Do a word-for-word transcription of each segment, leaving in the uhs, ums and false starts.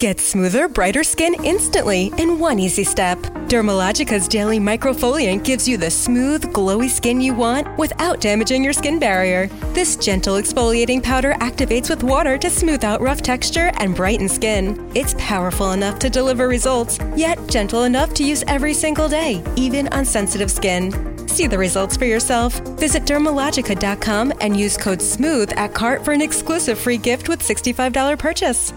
Get smoother, brighter skin instantly in one easy step. Dermalogica's daily microfoliant gives you the smooth, glowy skin you want without damaging your skin barrier. This gentle exfoliating powder activates with water to smooth out rough texture and brighten skin. It's powerful enough to deliver results, yet gentle enough to use every single day, even on sensitive skin. See the results for yourself. Visit Dermalogica dot com and use code SMOOTH at cart for an exclusive free gift with sixty-five dollars purchase.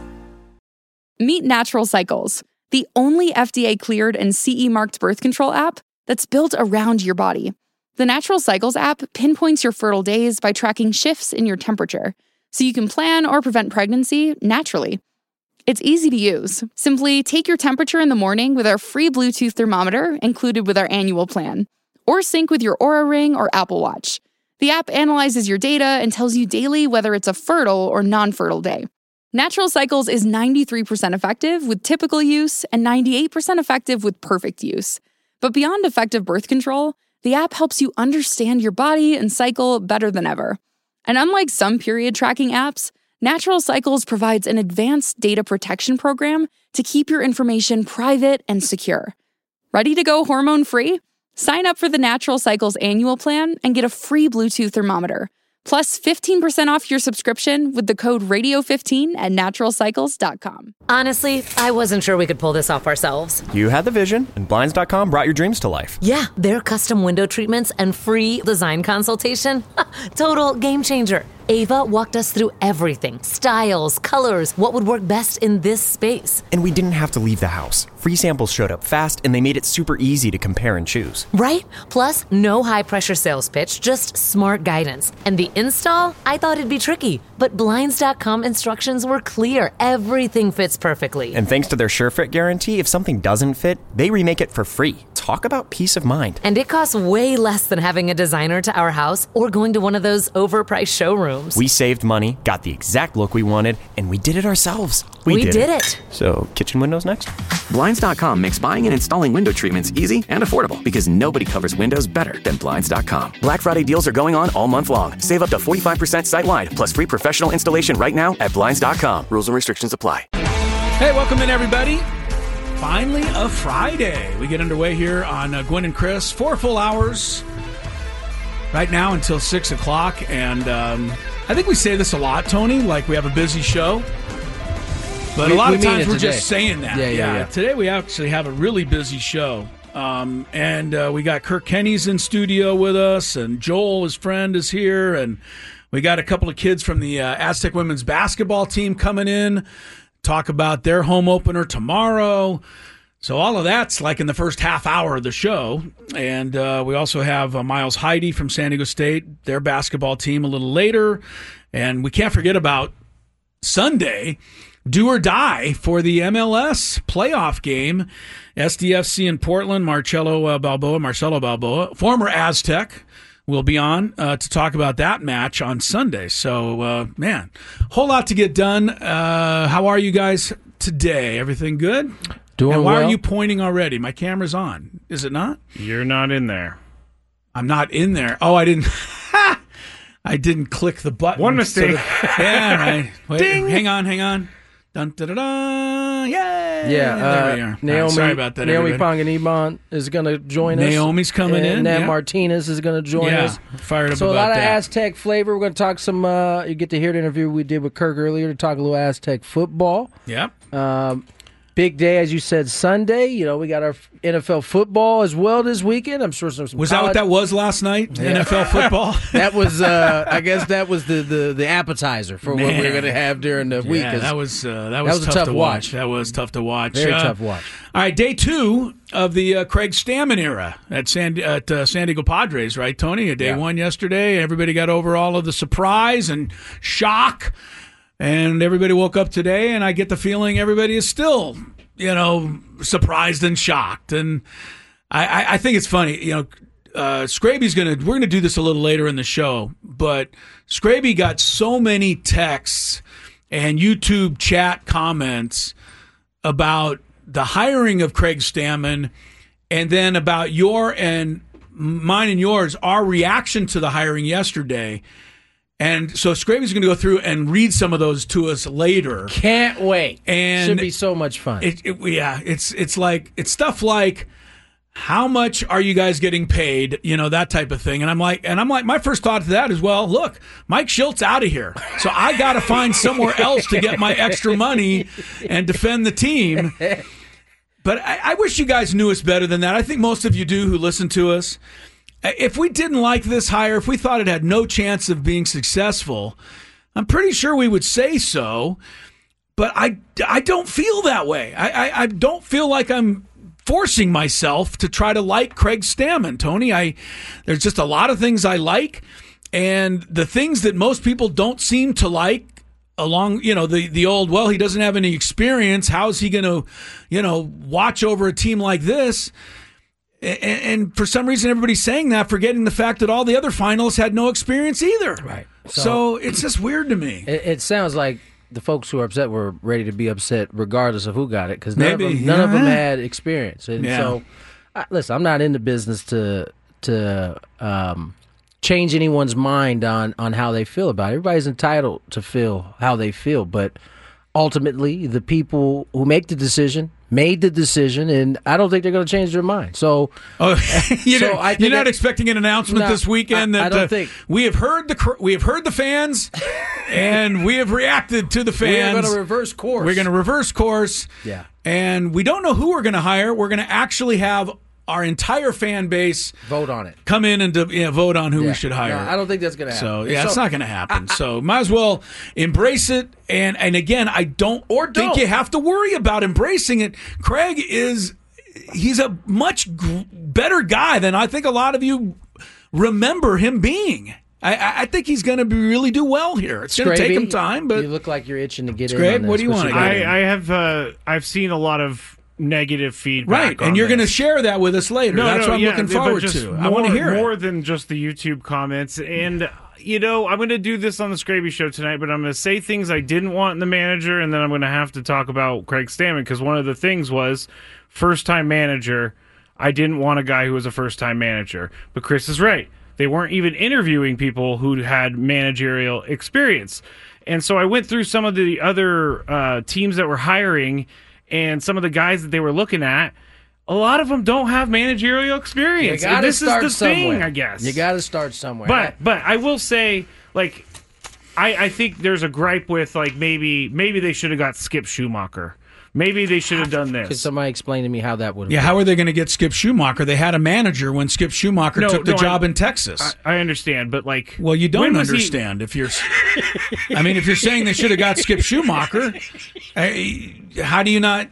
Meet Natural Cycles, the only F D A-cleared and C E-marked birth control app that's built around your body. The Natural Cycles app pinpoints your fertile days by tracking shifts in your temperature, so you can plan or prevent pregnancy naturally. It's easy to use. Simply take your temperature in the morning with our free Bluetooth thermometer included with our annual plan, or sync with your Oura Ring or Apple Watch. The app analyzes your data and tells you daily whether it's a fertile or non-fertile day. Natural Cycles is ninety-three percent effective with typical use and ninety-eight percent effective with perfect use. But beyond effective birth control, the app helps you understand your body and cycle better than ever. And unlike some period tracking apps, Natural Cycles provides an advanced data protection program to keep your information private and secure. Ready to go hormone-free? Sign up for the Natural Cycles annual plan and get a free Bluetooth thermometer, plus fifteen percent off your subscription with the code radio fifteen at natural cycles dot com. Honestly, I wasn't sure we could pull this off ourselves. You had the vision, and Blinds dot com brought your dreams to life. Yeah, their custom window treatments and free design consultation. Total game changer. Ava walked us through everything. Styles, colors, what would work best in this space. And we didn't have to leave the house. Free samples showed up fast, and they made it super easy to compare and choose. Right? Plus, no high-pressure sales pitch, just smart guidance. And the install? I thought it'd be tricky. But Blinds dot com instructions were clear. Everything fits perfectly. And thanks to their SureFit guarantee, if something doesn't fit, they remake it for free. Talk about peace of mind. And it costs way less than having a designer to our house or going to one of those overpriced showrooms. We saved money, got the exact look we wanted, and we did it ourselves. We, we did, did it. it. So, kitchen windows next? Blinds dot com makes buying and installing window treatments easy and affordable because nobody covers windows better than Blinds dot com. Black Friday deals are going on all month long. Save up to forty-five percent site-wide, plus free professional installation right now at Blinds dot com. Rules and restrictions apply. Hey, welcome in, everybody. Finally, a Friday. We get underway here on uh, Gwen and Chris. Four full hours right now until six o'clock. And um, I think we say this a lot, Tony, like we have a busy show. But we, a lot we of times we're today. just saying that. Yeah, yeah, yeah. yeah. Today we actually have a really busy show. Um, and uh, we got Kirk Kenny's in studio with us, and Joel, his friend, is here. And we got a couple of kids from the uh, Aztec women's basketball team coming in. Talk about their home opener tomorrow. So all of that's like in the first half hour of the show. And uh, we also have uh, Miles Heide from San Diego State, their basketball team a little later. And we can't forget about Sunday, do or die for the M L S playoff game. S D F C in Portland, Marcelo uh, Balboa, Marcelo Balboa, former Aztec, will be on uh, to talk about that match on Sunday. So, uh, man, whole lot to get done. Uh, how are you guys today? Everything good? Doing and why well. are you pointing already? My camera's on. Is it not? You're not in there. I'm not in there. Oh, I didn't. I didn't click the button. One mistake. So that, yeah, right. Wait, Ding. Hang on, hang on. Dun, da, da, da. Yay. Yeah, there uh, we are. Naomi, right, sorry about that, Naomi everybody. Ponganiban is going to join us. Naomi's coming and in. Nat yeah. Martinez is going to join yeah. us. Fired up so about a lot of that. Aztec flavor. We're going to talk some, uh, you get to hear the interview we did with Kirk earlier to talk a little Aztec football. Yep. Um, big day, as you said, Sunday. You know, we got our N F L football as well this weekend. I'm sure some, some Was college- that what that was last night? Yeah. N F L football? That was, uh, I guess that was the, the, the appetizer for Man. what we were going to have during the week. Yeah, that was uh, that was, that was tough, a tough to watch. watch. That was tough to watch. Very uh, tough watch. All right, day two of the uh, Craig Stammen era at San at uh, San Diego Padres, right, Tony? Day Yeah. one yesterday. Everybody got over all of the surprise and shock, and everybody woke up today, and I get the feeling everybody is still, you know, surprised and shocked. And I, I, I think it's funny, you know. Uh, Scraby's gonna. We're gonna do this a little later in the show, but Scraby got so many texts and YouTube chat comments about the hiring of Craig Stammen, and then about your and mine and yours, our reaction to the hiring yesterday. And so Scraby's going to go through and read some of those to us later. Can't wait. And should be so much fun. It, it, yeah, it's it's like it's stuff like, how much are you guys getting paid? You know, that type of thing. And I'm like, and I'm like, my first thought to that is, well, look, Mike Shilt's out of here, so I got to find somewhere else to get my extra money and defend the team. But I, I wish you guys knew us better than that. I think most of you do who listen to us. If we didn't like this hire, if we thought it had no chance of being successful, I'm pretty sure we would say so. But I, I don't feel that way. I, I, I don't feel like I'm forcing myself to try to like Craig Stammen, Tony. I there's just a lot of things I like, and the things that most people don't seem to like, along, you know, the the old, well, he doesn't have any experience, how's he going to, you know, watch over a team like this? And, and for some reason, everybody's saying that, forgetting the fact that all the other finalists had no experience either. Right. So, So it's just weird to me. It, it sounds like the folks who are upset were ready to be upset regardless of who got it, because none, of Maybe, them, none of them yeah. had experience. And Yeah. so, I, listen, I'm not in the business to to um, change anyone's mind on, on how they feel about it. Everybody's entitled to feel how they feel, but ultimately, the people who make the decision made the decision, and I don't think they're going to change their mind. So, Oh, you're, So I think you're not that- expecting an announcement No, this weekend I- I that don't uh, think- we have heard the cr- we have heard the fans, and we have reacted to the fans. we're going to reverse course. We're going to reverse course. Yeah. And we don't know who we're going to hire. We're going to actually have our entire fan base vote on it. come in and uh, yeah, vote on who Yeah. we should hire. No, I don't think that's going to happen. So yeah, So- it's not going to happen. so might as well embrace it. And and again, I don't Or think don't. you have to worry about embracing it. Craig is he's a much gr- better guy than I think a lot of you remember him being. I, I- I think he's going to be really do well here. It's going to take Scraby, him time, but you look like you're itching to get in. Scrabe, on this. what do you What's wanna your get game? I, I have uh, I've seen a lot of negative feedback. right. on And you're going to this. share that with us later. No, That's no, what I'm yeah, looking but forward just to. More, I want to hear more it. than just the YouTube comments. And you know, I'm going to do this on the Scraby Show tonight, but I'm going to say things I didn't want in the manager, and then I'm going to have to talk about Craig Stammen, because one of the things was first-time manager. I didn't want a guy who was a first-time manager. But Chris is right. They weren't even interviewing people who had managerial experience. And so I went through some of the other uh, teams that were hiring and some of the guys that they were looking at. A lot of them don't have managerial experience. You And gotta this start is the somewhere. thing, I guess. You got to start somewhere. But but I will say, like, I, I think there's a gripe with, like, maybe maybe they should have got Skip Schumacher. Maybe they should have done Could this. somebody explain to me how that would? Yeah, how are they going to get Skip Schumacher? They had a manager when Skip Schumacher No, took the no, job I- in Texas. I, I understand, but like, well, you when don't was he- understand if you're. I mean, if you're saying they should have got Skip Schumacher, eh, how do you not?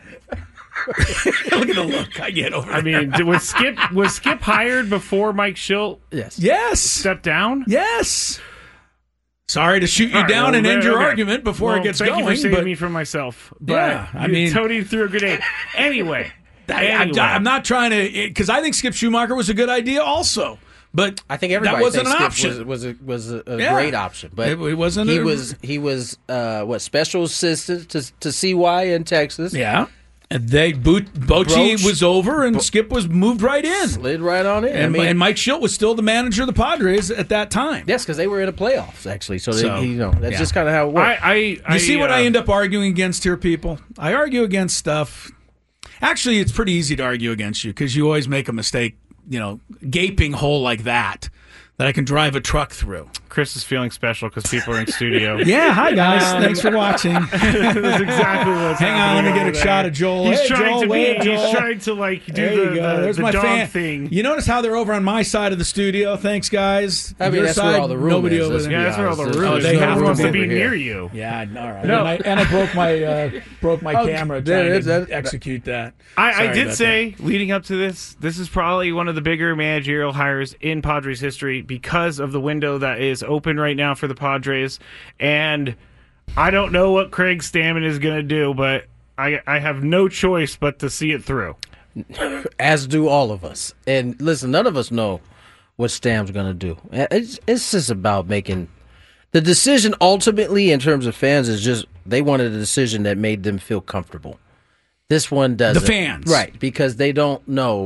Look at the look I get over. I mean, did- was Skip was Skip hired before Mike Schilt Yes. yes, stepped down? yes. Sorry to shoot you All right, down well, and end okay. your argument before Well, it gets thank going. you for saving but me from myself. But Yeah, I you mean- Tony threw a grenade. Anyway, I, anyway. am not trying to, because I think Skip Schumacher was a good idea also. But I think everybody that wasn't thinks an Skip option. was was a, was a, a Yeah. great option, but It- it wasn't He a- was he was uh, what special assistant to to C Y in Texas. Yeah. And they boot Bochy Broach- was over and Skip was moved right in. Slid right on in. And, I mean, and Mike Schilt was still the manager of the Padres at that time. yes, because they were in the playoffs actually. So, So, they, you know that's yeah. just kind of how it worked. I, I, You see what uh, I end up arguing against here, people? I argue against stuff. Actually, it's pretty easy to argue against you because you always make a mistake, you know, gaping hole like that that I can drive a truck through. Chris is feeling special because people are in studio. Yeah, hi guys. Thanks for watching. That's exactly what's Hang on, let me get a shot of Joel. He's Hey, trying Joel, to wave, be, Joel. he's trying to like do There you the, go. the, There's the my dog fan thing. You notice how they're over on my side of the studio? Thanks, guys. I mean, Your that's side, where all the room nobody is. over Let's there. be Yeah, that's where all the honest. room Oh, is. they No have one room wants to over be here. near you. Yeah, all right. No. And, I, and I broke my uh, broke my Oh, camera there trying it is. to That- execute that. I, I Sorry did about say, leading up to this, this is probably one of the bigger managerial hires in Padres history because of the window that is open right now for the Padres. And I don't know what Craig Stammen is going to do, but I, I have no choice but to see it through. As do all of us. And listen, none of us know what Stam's going to do. It's, it's just about making the decision. Ultimately, in terms of fans, is just they wanted a decision that made them feel comfortable. This one doesn't. The fans. Right, because they don't know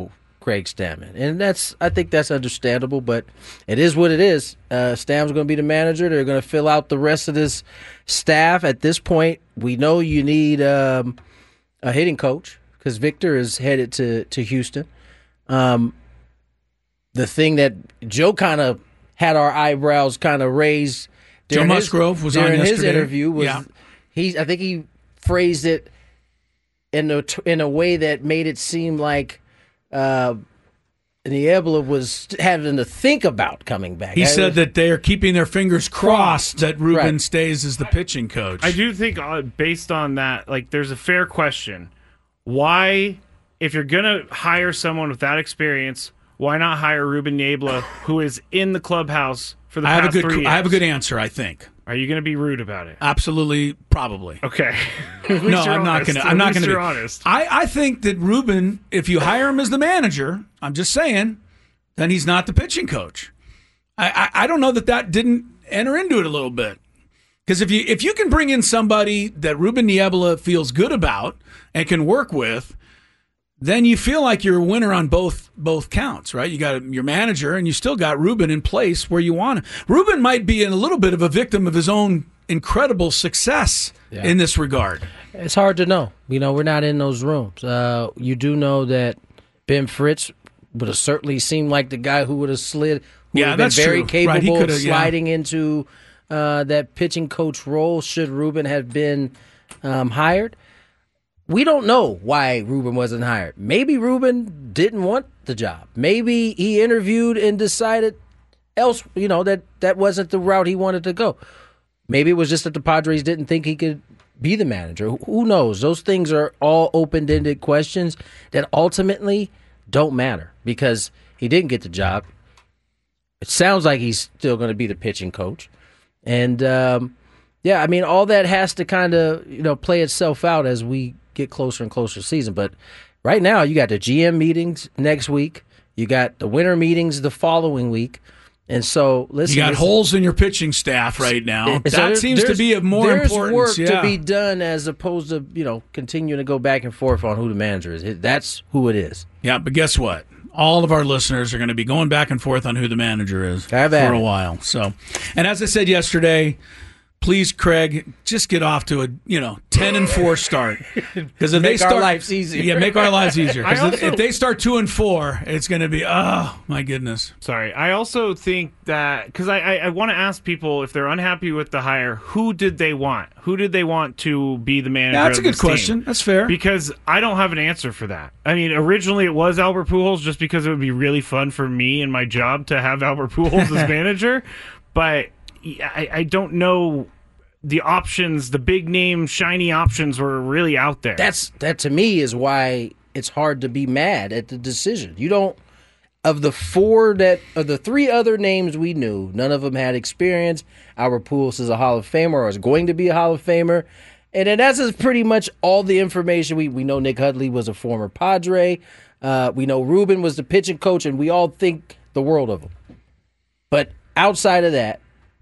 Craig Stammen, and that's I think that's understandable. But it is what it is. Uh, Stam's going to be the manager. They're going to fill out the rest of this staff. At this point, we know you need um, a hitting coach because Victor is headed to to Houston. Um, the thing that Joe kind of had our eyebrows kind of raised. Joe Musgrove was on during yesterday. his interview. Was yeah. he? I think he phrased it in a in a way that made it seem like uh, Niebla was having to think about coming back. He I, said that they are keeping their fingers crossed crossed. that Ruben Right. stays as the pitching coach. I do think, uh, based on that, like, there's a fair question. Why, if you're going to hire someone with that experience, why not hire Ruben Niebla, who is in the clubhouse for the I have past a good. three years? I have a good answer. I think. Are you going to be rude about it? Absolutely, probably. Okay. No, I'm not going to. I'm not going to be honest. I, I think that Ruben, if you hire him as the manager, I'm just saying, then he's not the pitching coach. I, I, I don't know that that didn't enter into it a little bit. Because if you if you can bring in somebody that Ruben Niebla feels good about and can work with, then you feel like you're a winner on both both counts, right? You got your manager, and you still got Ruben in place where you want him. Ruben might be in a little bit of a victim of his own incredible success Yeah. in this regard. It's hard to know. You know, we're not in those rooms. Uh, you do know that Ben Fritz would have certainly seemed like the guy who would have slid. Who Yeah, would have been that's very true. Right, he capable of coulda- yeah. sliding into uh, that pitching coach role should Ruben have been um, hired. We don't know why Ruben wasn't hired. Maybe Ruben didn't want the job. Maybe he interviewed and decided else, you know, that that wasn't the route he wanted to go. Maybe it was just that the Padres didn't think he could be the manager. Who knows? Those things are all open-ended questions that ultimately don't matter because he didn't get the job. It sounds like he's still going to be the pitching coach. And, um, yeah, I mean, all that has to kind of, you know, play itself out as we get closer and closer to season. But right now, you got the G M meetings next week. You got the winter meetings the following week. And so, listen. You got listen, holes in your pitching staff right now. so that there- seems to there's- be of more there's importance. work yeah. to be done as opposed to, you know, continuing to go back and forth on who the manager is. That's who it is. Yeah, but guess what? All of our listeners are going to be going back and forth on who the manager is Have for at a it. while. So, and as I said yesterday, please, Craig, just get off to a you know ten and four start because if Make they start our lives easier. yeah, make our lives easier. 'Cause I if- also- if they start two and four, it's going to be oh my goodness. Sorry. I also think that, because I, I, I want to ask people, if they're unhappy with the hire, who did they want? Who did they want to be the manager? Yeah, that's a of good this team? question. That's fair. Because I don't have an answer for that. I mean, originally it was Albert Pujols just because it would be really fun for me and my job to have Albert Pujols as manager. But I, I don't know. The options, the big name, shiny options were really out there. That's that to me is why it's hard to be mad at the decision. You don't of the four that of the three other names we knew, none of them had experience. Albert Pujols is a Hall of Famer or is going to be a Hall of Famer. And then that's just pretty much all the information. We we know Nick Hudley was a former Padre. Uh, we know Ruben was the pitching coach, and we all think the world of him. But outside of that,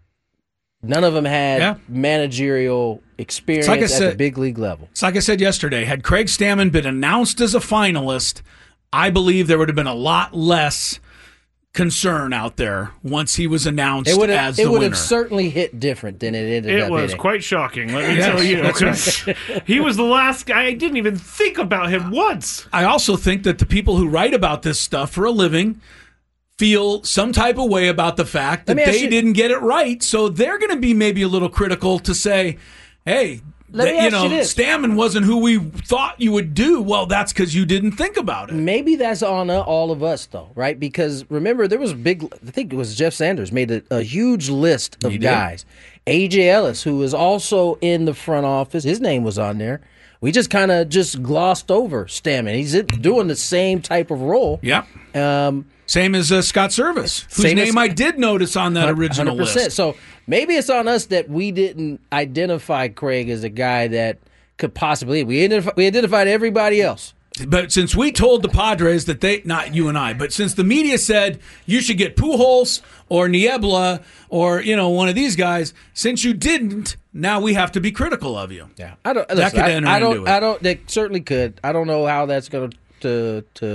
none of them had Yeah. managerial experience like I at said- the big league level. It's like I said yesterday, had Craig Stammen been announced as a finalist, I believe there would have been a lot less concern out there once he was announced It would as have the it would winner. have certainly hit different than it ended It up was hitting. quite shocking, let me Yes, tell you. that's 'cause he was the last guy. I didn't even think about him once. I also think that the people who write about this stuff for a living feel some type of way about the fact that Let me ask they you- didn't get it right, so they're going to be maybe a little critical to say, hey, Let that, me you ask know, you this. Stammen wasn't who we thought you would do. Well, that's because you didn't think about it. Maybe that's on uh, all of us, though, right? Because remember, there was a big, I think it was Jeff Sanders, made a, a huge list of He did. guys. A J Ellis, who was also in the front office, his name was on there. We just kind of just glossed over Stammen. He's doing the same type of role. Yep. Um, Same as uh, Scott Service, whose Same as- name I did notice on that original one hundred percent. list. So maybe it's on us that we didn't identify Craig as a guy that could possibly. We identified, we identified everybody else. But since we told the Padres that they, not you and I, but since the media said you should get Pujols or Niebla or, you know, one of these guys, since you didn't, now we have to be critical of you. Yeah, I don't. That Listen, could I, enter I don't. into it. I don't. They certainly could. I don't know how that's going to to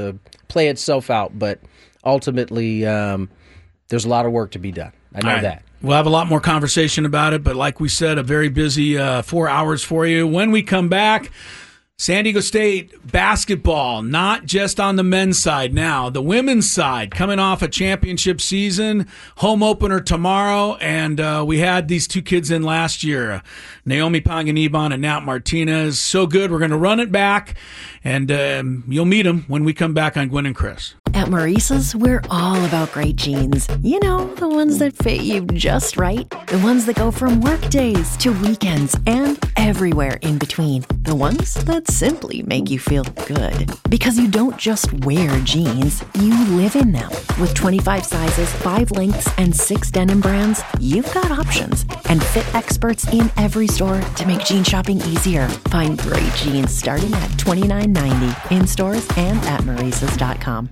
play itself out, but ultimately um, there's a lot of work to be done. I know All right. that. We'll have a lot more conversation about it, but like we said, a very busy uh, four hours for you. When we come back, San Diego State basketball, not just on the men's side now, the women's side, coming off a championship season, home opener tomorrow, and uh, we had these two kids in last year, uh, Naomi Panganiban and Nat Martinez. So good, we're going to run it back, and um, you'll meet them when we come back on Gwen and Chris. At Maurice's, we're all about great jeans. You know, the ones that fit you just right. The ones that go from work days to weekends and everywhere in between. The ones that simply make you feel good. Because you don't just wear jeans, you live in them. With twenty-five sizes, five lengths, and six denim brands, you've got options. And fit experts in every store to make jean shopping easier. Find great jeans starting at twenty-nine ninety in stores and at Maurices dot com.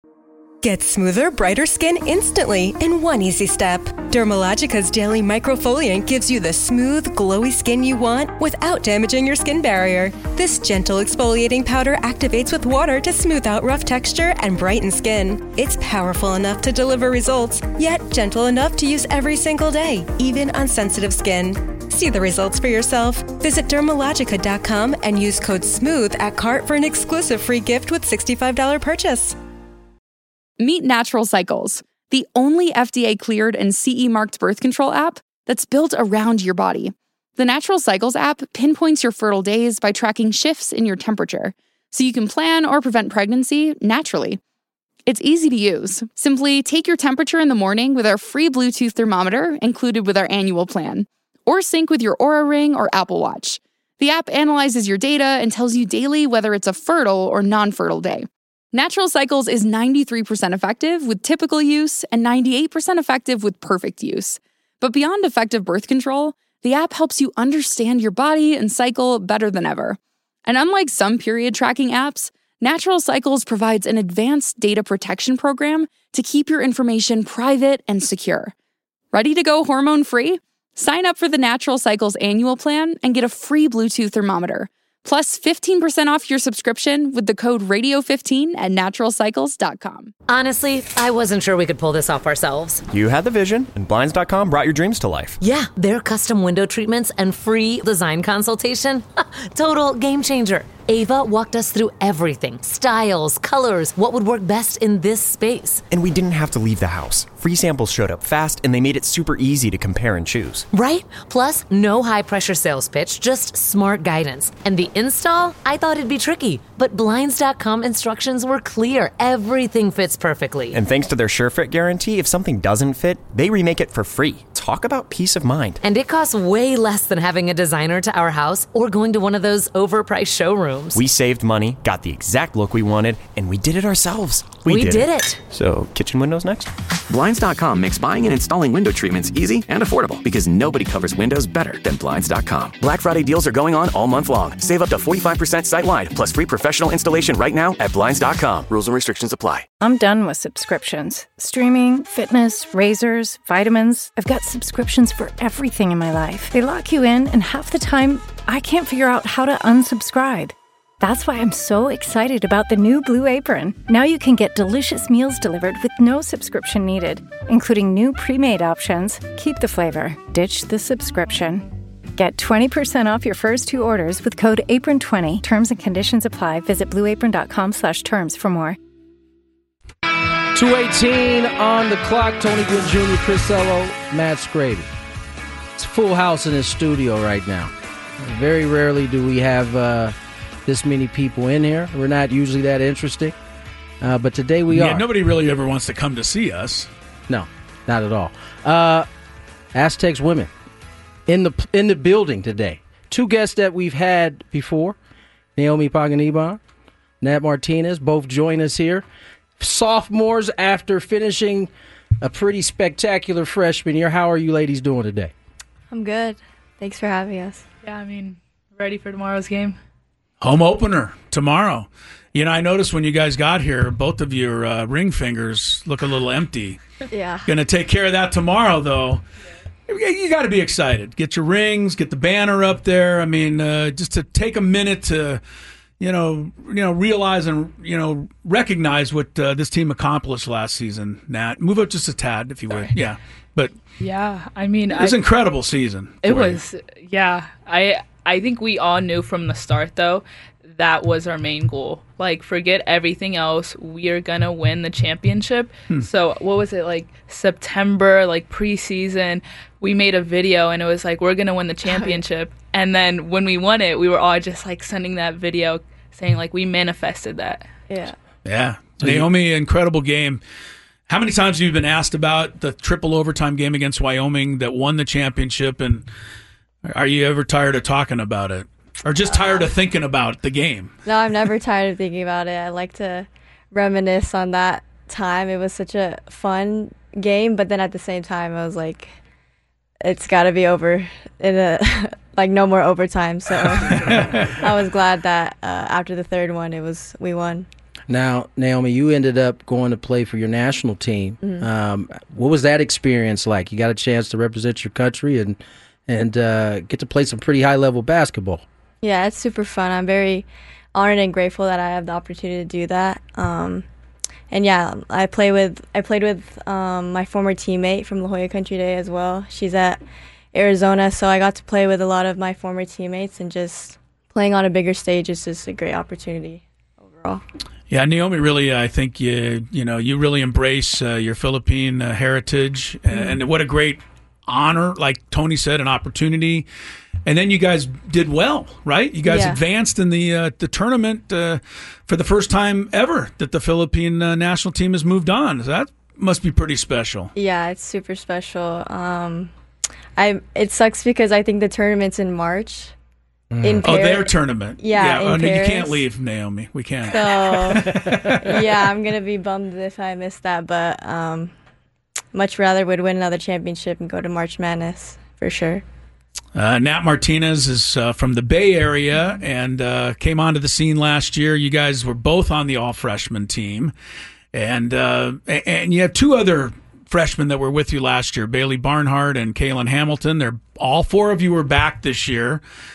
Get smoother, brighter skin instantly in one easy step. Dermalogica's Daily Microfoliant gives you the smooth, glowy skin you want without damaging your skin barrier. This gentle exfoliating powder activates with water to smooth out rough texture and brighten skin. It's powerful enough to deliver results, yet gentle enough to use every single day, even on sensitive skin. See the results for yourself. Visit Dermalogica dot com and use code SMOOTH at cart for an exclusive free gift with sixty-five dollars purchase. Meet Natural Cycles, the only F D A-cleared and C E-marked birth control app that's built around your body. The Natural Cycles app pinpoints your fertile days by tracking shifts in your temperature, so you can plan or prevent pregnancy naturally. It's easy to use. Simply take your temperature in the morning with our free Bluetooth thermometer included with our annual plan, or sync with your Oura Ring or Apple Watch. The app analyzes your data and tells you daily whether it's a fertile or non-fertile day. Natural Cycles is ninety-three percent effective with typical use and ninety-eight percent effective with perfect use. But beyond effective birth control, the app helps you understand your body and cycle better than ever. And unlike some period tracking apps, Natural Cycles provides an advanced data protection program to keep your information private and secure. Ready to go hormone-free? Sign up for the Natural Cycles annual plan and get a free Bluetooth thermometer. Plus fifteen percent off your subscription with the code radio fifteen at natural cycles dot com. Honestly, I wasn't sure we could pull this off ourselves. You had the vision, and Blinds dot com brought your dreams to life. Yeah, their custom window treatments and free design consultation. Total game changer. Ava walked us through everything. Styles, colors, what would work best in this space. And we didn't have to leave the house. Free samples showed up fast, and they made it super easy to compare and choose. Right? Plus, no high-pressure sales pitch, just smart guidance. And the install? I thought it'd be tricky, but Blinds dot com instructions were clear. Everything fits perfectly. And thanks to their SureFit guarantee, if something doesn't fit, they remake it for free. Talk about peace of mind. And it costs way less than having a designer to our house or going to one of those overpriced showrooms. We saved money, got the exact look we wanted, and we did it ourselves. We, we did, did it. it. So, kitchen windows next? Blinds dot com makes buying and installing window treatments easy and affordable because nobody covers windows better than Blinds dot com. Black Friday deals are going on all month long. Save up to forty-five percent site-wide, plus free professional installation right now at Blinds dot com. Rules and restrictions apply. I'm done with subscriptions. Streaming, fitness, razors, vitamins. I've got subscriptions for everything in my life. They lock you in, and half the time, I can't figure out how to unsubscribe. That's why I'm so excited about the new Blue Apron. Now you can get delicious meals delivered with no subscription needed, including new pre-made options. Keep the flavor, ditch the subscription. Get twenty percent off your first two orders with code apron twenty. Terms and conditions apply. Visit blue apron dot com slash terms for more. two eighteen on the clock. Tony Gwynn Junior, Chris Ello, Matt Scraby. It's a full house in his studio right now. Very rarely do we have uh, this many people in here. We're not usually that interesting. Uh, but today we yeah, are. Nobody really ever wants to come to see us. No, not at all. Uh, Aztecs women in the in the building today. Two guests that we've had before, Naomi Panganiban, Nat Martinez, both join us here. Sophomores after finishing a pretty spectacular freshman year. How are you ladies doing today? I'm good. Thanks for having us. Yeah, I mean, ready for tomorrow's game. Home opener tomorrow. You know, I noticed when you guys got here, both of your uh, ring fingers look a little empty. Yeah. Going to take care of that tomorrow, though. Yeah. You got to be excited. Get your rings, get the banner up there. I mean, uh, just to take a minute to, you know, you know, realize and you know recognize what uh, this team accomplished last season. Nat, move up just a tad if you would. Yeah, but yeah, I mean, it was I, an incredible season. It was, you. yeah. I I think we all knew from the start though that was our main goal. Like, forget everything else. We are gonna win the championship. Hmm. So what was it like September, like preseason? We made a video and it was like, we're gonna win the championship. And then when we won it, we were all just like sending that video saying like we manifested that. Yeah. Yeah. Naomi, incredible game. How many times have you been asked about the triple overtime game against Wyoming that won the championship? And are you ever tired of talking about it? Or just tired uh, of thinking about the game? No, I'm never tired of thinking about it. I like to reminisce on that time. It was such a fun game, but then at the same time, I was like, it's got to be over in a like no more overtime. So I was glad that uh, after the third one, it was we won. Now, Naomi, you ended up going to play for your national team. Mm-hmm. Um, what was that experience like? You got a chance to represent your country and and uh, get to play some pretty high level basketball. Yeah, it's super fun. I'm very honored and grateful that I have the opportunity to do that. Um, and yeah, I play with I played with um, my former teammate from La Jolla Country Day as well. She's at Arizona, so I got to play with a lot of my former teammates, and just playing on a bigger stage is just a great opportunity overall. Yeah, Naomi, really, I think you you know you really embrace uh, your Philippine uh, heritage, mm-hmm. and what a great honor, like Tony said, an opportunity. And then you guys did well, right? You guys yeah. advanced in the uh, the tournament uh, for the first time ever that the Philippine uh, national team has moved on. So that must be pretty special. Yeah, it's super special. Um, I it sucks because I think the tournament's in March. Mm. In Paris. Oh, their tournament. Yeah, yeah. In oh, no, Paris. You can't leave, Naomi. We can't. So, yeah, I'm going to be bummed if I miss that, but um, much rather would win another championship and go to March Madness, for sure. Uh, Nat Martinez is uh, from the Bay Area and uh, came onto the scene last year. You guys were both on the all-freshman team. And uh, and you have two other freshmen that were with you last year, Bailey Barnhart and Kaylin Hamilton. They're all four of you were back this year.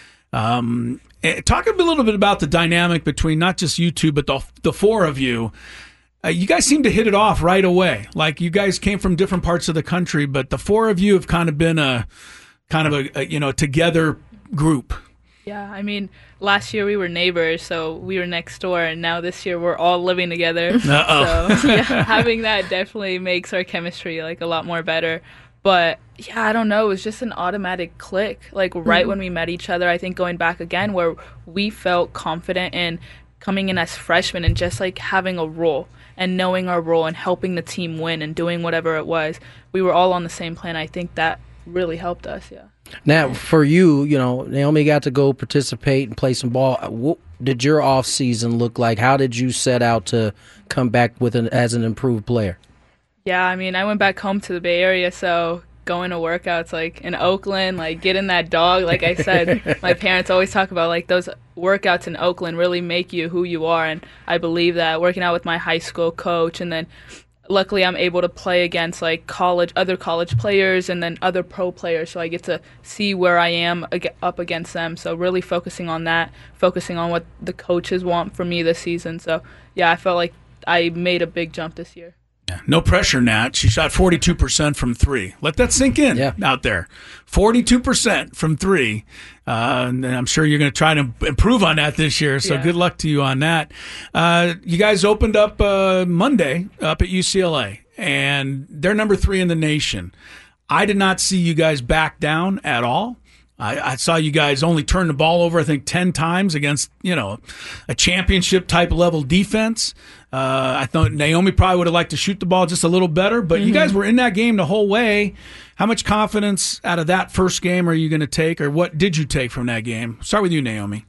Um, talk a little bit about the dynamic between not just you two, but the the four of you. Uh, you guys seem to hit it off right away. Like, you guys came from different parts of the country, but the four of you have kind of been a kind of a, a you know together group. Yeah, I mean, last year we were neighbors, so we were next door, and now this year we're all living together. Uh-oh. So yeah, having that definitely makes our chemistry like a lot more better. But yeah, I don't know, it was just an automatic click. Like right mm-hmm. when we met each other, I think going back again, where we felt confident in coming in as freshmen and just like having a role and knowing our role and helping the team win and doing whatever it was. We were all on the same plan. I think that really helped us, yeah. Now, for you, you know, Naomi got to go participate and play some ball. What did your off season look like? How did you set out to come back with an as an improved player? Yeah, I mean, I went back home to the Bay Area, so going to workouts like in Oakland, like getting that dog. Like I said, my parents always talk about like those workouts in Oakland really make you who you are, and I believe that. Working out with my high school coach, and then luckily I'm able to play against like college, other college players, and then other pro players, so I get to see where I am up against them. So really focusing on that, focusing on what the coaches want from me this season. So yeah, I felt like I made a big jump this year. No pressure, Nat. She shot forty-two percent from three. Let that sink in yeah. out there. forty-two percent from three. Uh, and I'm sure you're going to try to improve on that this year, so yeah. good luck to you on that. Uh, you guys opened up uh, Monday up at U C L A, and they're number three in the nation. I did not see you guys back down at all. I, I saw you guys only turn the ball over, I think, ten times against, you know, a championship-type level defense. Uh, I thought Naomi probably would have liked to shoot the ball just a little better, but mm-hmm. you guys were in that game the whole way. How much confidence out of that first game are you going to take, or what did you take from that game? Start with you, Naomi.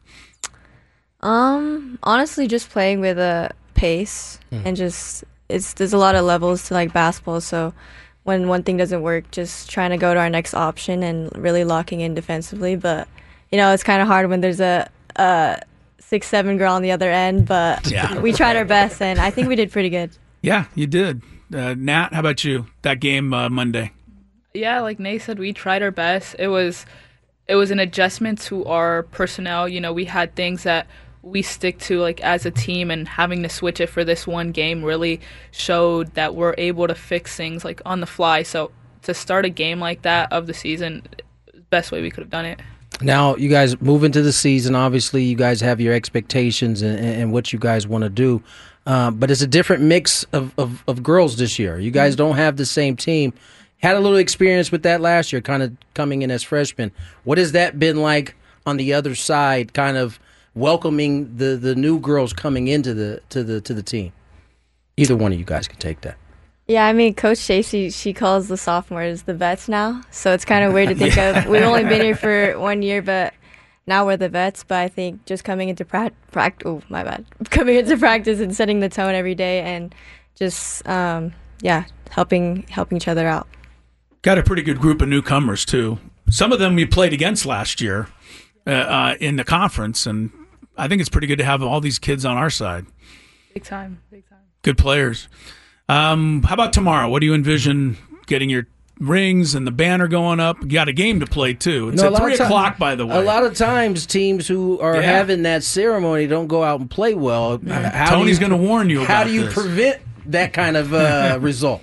Um, honestly, just playing with a pace mm. and just it's there's a lot of levels to like basketball, so when one thing doesn't work, just trying to go to our next option and really locking in defensively. But, you know, it's kind of hard when there's a, a six seven girl on the other end, but yeah. we tried our best, and I think we did pretty good. Yeah, you did. Uh, Nat, how about you, that game uh, Monday? Yeah, like Nate said, we tried our best. It was it was an adjustment to our personnel. You know, we had things that we stick to like as a team, and having to switch it for this one game really showed that we're able to fix things like on the fly. So to start a game like that of the season, best way we could have done it. Now, you guys move into the season. Obviously, you guys have your expectations and, and what you guys want to do. Uh, but it's a different mix of, of, of girls this year. You guys don't have the same team. Had a little experience with that last year, kind of coming in as freshmen. What has that been like on the other side, kind of welcoming the, the new girls coming into the to the to the team? Either one of you guys can take that. Yeah, I mean, Coach Stacey, she calls the sophomores the vets now, so it's kind of weird to think of. We've only been here for one year, but now we're the vets. But I think just coming into pra- practice, oh, my bad, coming into practice and setting the tone every day, and just um, yeah, helping helping each other out. Got a pretty good group of newcomers too. Some of them we played against last year uh, uh, in the conference, and I think it's pretty good to have all these kids on our side. Big time, big time. Good players. Um, how about tomorrow? What do you envision getting your rings and the banner going up? You got a game to play too. It's No, a at lot three of time- o'clock, by the way. A lot of times, teams who are Yeah. having that ceremony don't go out and play well. Yeah. How do Tony's you- gonna warn you How about do you this. prevent that kind of uh, result?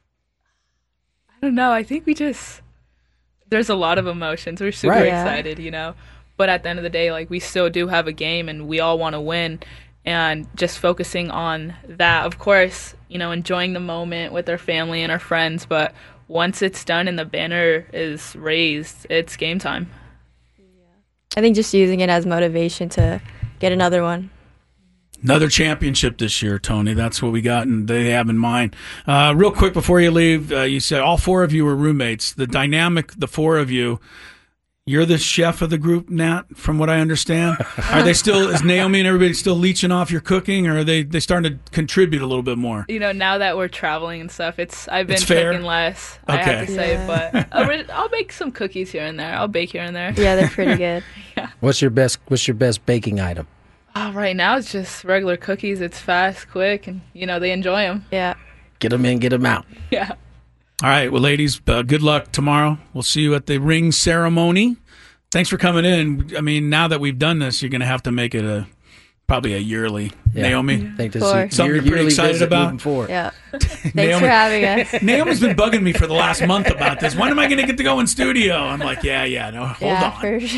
I don't know. I think we just there's a lot of emotions. We're super Right. Yeah. excited, you know. But at the end of the day, like we still do have a game, and we all want to win. And just focusing on that, of course, you know, enjoying the moment with our family and our friends. But once it's done and the banner is raised, it's game time. I think just using it as motivation to get another one. Another championship this year, Tony. That's what we got, and they have in mind. Uh, real quick before you leave, uh, you said all four of you were roommates. The dynamic, the four of you. You're the chef of the group, Nat, from what I understand. Are they still, is Naomi and everybody still leeching off your cooking, or are they they starting to contribute a little bit more? You know, now that we're traveling and stuff, it's I've been It's fair? cooking less. I Okay. have to say, Yeah. but I'll, re- I'll make some cookies here and there. I'll bake here and there. Yeah, they're pretty good. What's your best What's your best baking item? Oh, right now it's just regular cookies. It's fast, quick, and you know they enjoy them. Yeah. Get them in, get them out. Yeah. All right, well, ladies, uh, good luck tomorrow. We'll see you at the ring ceremony. Thanks for coming in. I mean, now that we've done this, you're going to have to make it a probably a yearly. Yeah. Naomi, I think this Four. is something you're pretty yearly excited visit about? moving forward. Yeah. Thanks Naomi- for having us. Naomi's been bugging me for the last month about this. When am I going to get to go in studio? I'm like, yeah, yeah, no, hold yeah, on. for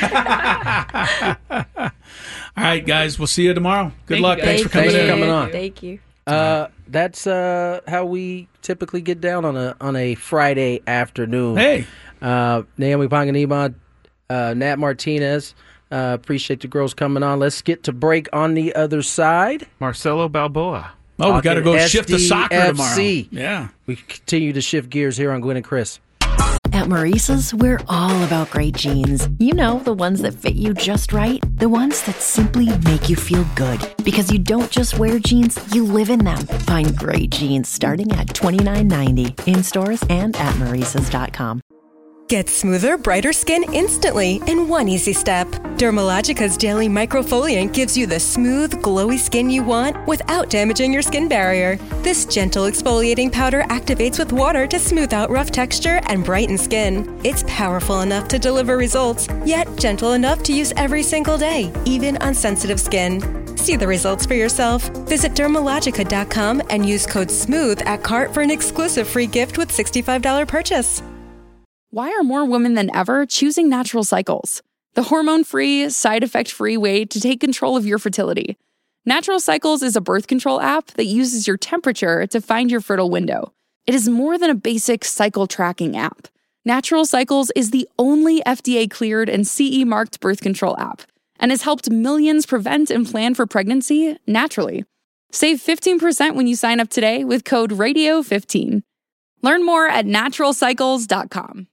sure. All right, guys, we'll see you tomorrow. Good Thank luck. you, Thanks for coming Thanks for in. coming on. Thank you. Uh, that's uh, how we typically get down on a on a Friday afternoon. Hey. Uh, Naomi Panganiban, uh, Nat Martinez. Uh, appreciate the girls coming on. Let's get to break on the other side. Marcelo Balboa. Oh, we got to go Talking shift the soccer S D F tomorrow. C. Yeah. We continue to shift gears here on Gwen and Chris. At Maurice's, we're all about great jeans. You know, the ones that fit you just right. The ones that simply make you feel good. Because you don't just wear jeans, you live in them. Find great jeans starting at twenty-nine ninety in stores and at maurices dot com. Get smoother, brighter skin instantly in one easy step. Dermalogica's Daily Microfoliant gives you the smooth, glowy skin you want without damaging your skin barrier. This gentle exfoliating powder activates with water to smooth out rough texture and brighten skin. It's powerful enough to deliver results, yet gentle enough to use every single day, even on sensitive skin. See the results for yourself. Visit dermalogica dot com and use code SMOOTH at cart for an exclusive free gift with sixty-five dollars purchase. Why are more women than ever choosing Natural Cycles? The hormone-free, side-effect-free way to take control of your fertility. Natural Cycles is a birth control app that uses your temperature to find your fertile window. It is more than a basic cycle tracking app. Natural Cycles is the only F D A-cleared and C E-marked birth control app and has helped millions prevent and plan for pregnancy naturally. Save fifteen percent when you sign up today with code radio fifteen. Learn more at natural cycles dot com.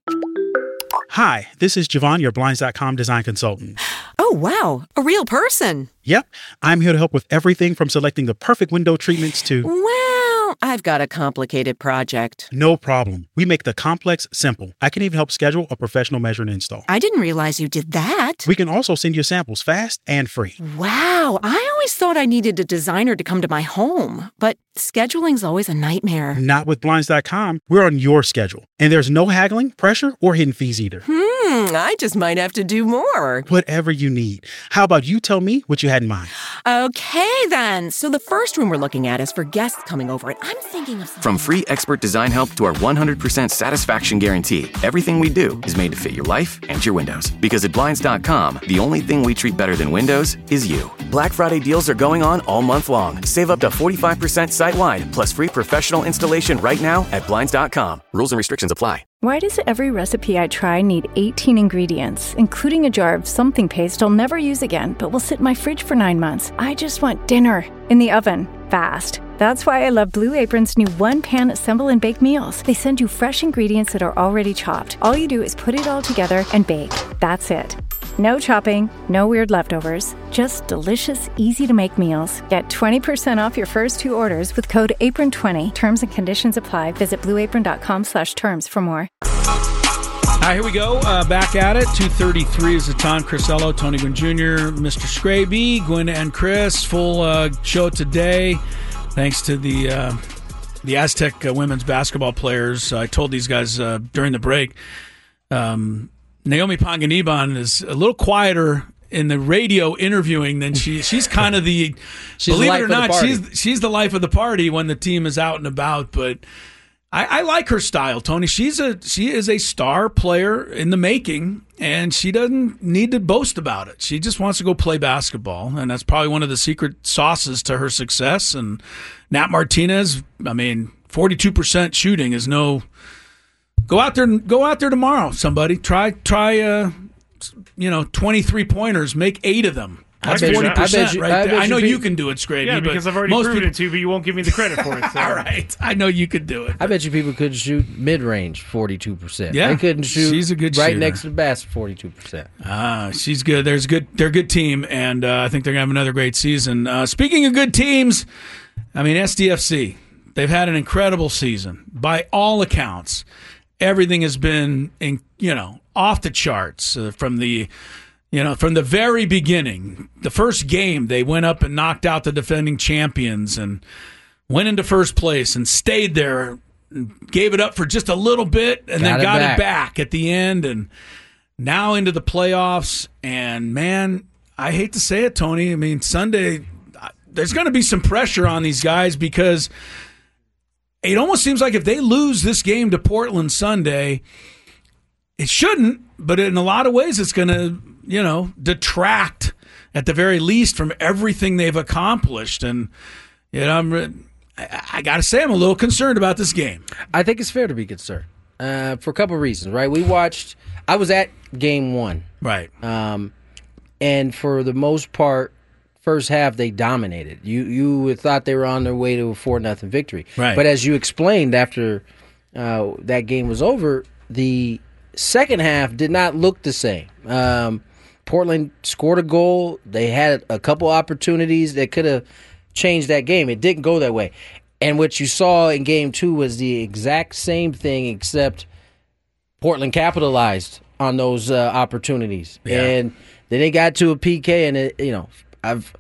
Hi, this is Javon, your Blinds dot com design consultant. Oh, wow. A real person. Yep, I'm here to help with everything from selecting the perfect window treatments to... Well, I've got a complicated project. No problem. We make the complex simple. I can even help schedule a professional measure and install. I didn't realize you did that. We can also send you samples fast and free. Wow. I always thought I needed a designer to come to my home, but scheduling's always a nightmare. Not with Blinds dot com. We're on your schedule. And there's no haggling, pressure, or hidden fees either. Hmm. Hmm, I just might have to do more. Whatever you need. How about you tell me what you had in mind? Okay, then. So the first room we're looking at is for guests coming over, and I'm thinking of something. From free expert design help to our one hundred percent satisfaction guarantee, everything we do is made to fit your life and your windows. Because at Blinds dot com, the only thing we treat better than windows is you. Black Friday deals are going on all month long. Save up to forty-five percent site-wide, plus free professional installation right now at Blinds dot com. Rules and restrictions apply. Why does every recipe I try need eighteen ingredients, including a jar of something paste I'll never use again, but will sit in my fridge for nine months? I just want dinner in the oven, fast. That's why I love Blue Apron's new one-pan assemble and bake meals. They send you fresh ingredients that are already chopped. All you do is put it all together and bake. That's it. No chopping, no weird leftovers, just delicious, easy-to-make meals. Get twenty percent off your first two orders with code apron twenty. Terms and conditions apply. Visit blue apron dot com slash terms for more. All right, here we go. Uh, back at it. two thirty-three is the time. Chris Ello, Tony Gwynn Junior, Mister Scraby, Gwynn and Chris. Full uh, show today. Thanks to the uh, the Aztec uh, women's basketball players. I told these guys uh, during the break, um, Naomi Panganiban is a little quieter in the radio interviewing than she. She's kind of the, She's believe the it or life of the not, party. she's she's the life of the party when the team is out and about. But I, I like her style, Tony. She's a she is a star player in the making, and she doesn't need to boast about it. She just wants to go play basketball, and that's probably one of the secret sauces to her success. And Nat Martinez, I mean, forty-two percent shooting is no. Go out there, go out there tomorrow. Somebody try try, uh, you know, twenty-three pointers. Make eight of them. That's I bet you- forty I bet percent you- right I there. bet I know you you pe- can do it, Scraby. Yeah, but because I've already most proven people, it to you, but you won't give me the credit for it. So. All right, I know you could do it. I bet you people could shoot mid-range forty-two percent. Yeah, They couldn't shoot she's a good right shooter. next to the basket forty-two percent. Ah, she's good. There's good. They're a good team, and uh, I think they're gonna have another great season. Uh, speaking of good teams, I mean S D F C. They've had an incredible season by all accounts. Everything has been, in, you know, off the charts uh, from the, you know, from the very beginning. The first game, they went up and knocked out the defending champions and went into first place and stayed there, and gave it up for just a little bit, and Got then it got back. it back at the end, and now into the playoffs. And man, I hate to say it, Tony. I mean, Sunday, uh, there's going to be some pressure on these guys because it almost seems like if they lose this game to Portland Sunday, it shouldn't, but in a lot of ways it's going to, you know, detract at the very least from everything they've accomplished. And, you know, I'm, re- I, I got to say, I'm a little concerned about this game. I think it's fair to be concerned uh, for a couple of reasons, right? We watched, I was at game one. Right. Um, and for the most part, first half they dominated. You you thought they were on their way to a four nothing victory. Right. But as you explained after uh, that game was over, the second half did not look the same. Um, Portland scored a goal. They had a couple opportunities that could have changed that game. It didn't go that way. And what you saw in game two was the exact same thing, except Portland capitalized on those uh, opportunities. Yeah. And then they got to a P K, and it, you know, I've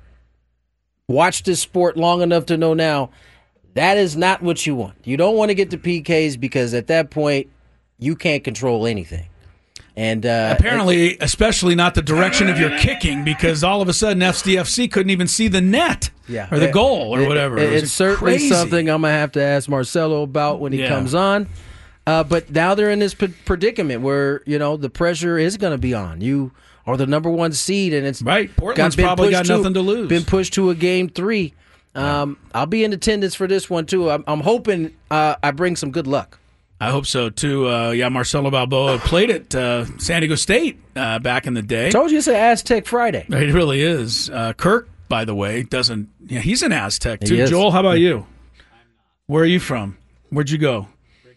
watched this sport long enough to know now that is not what you want. You don't want to get to P Ks because at that point you can't control anything. And uh, apparently, especially not the direction of your kicking, because all of a sudden S D F C couldn't even see the net yeah. or the It- goal or it- whatever. it- It was it's certainly crazy. something I'm gonna have to ask Marcelo about when he Yeah. comes on. Uh, but now they're in this p- predicament where you know the pressure is going to be on you. Or the number one seed, and it's right. Portland's been probably pushed got nothing to lose. Been pushed to a game three. Um, I'll be in attendance for this one too. I'm, I'm hoping uh, I bring some good luck. I hope so too. Uh, yeah, Marcelo Balboa played at uh, San Diego State uh, back in the day. Told you it's an Aztec Friday. It really is. Uh, Kirk, by the way, doesn't. Yeah, he's an Aztec He too. is. Joel, how about you? Where are you from? Where'd you go?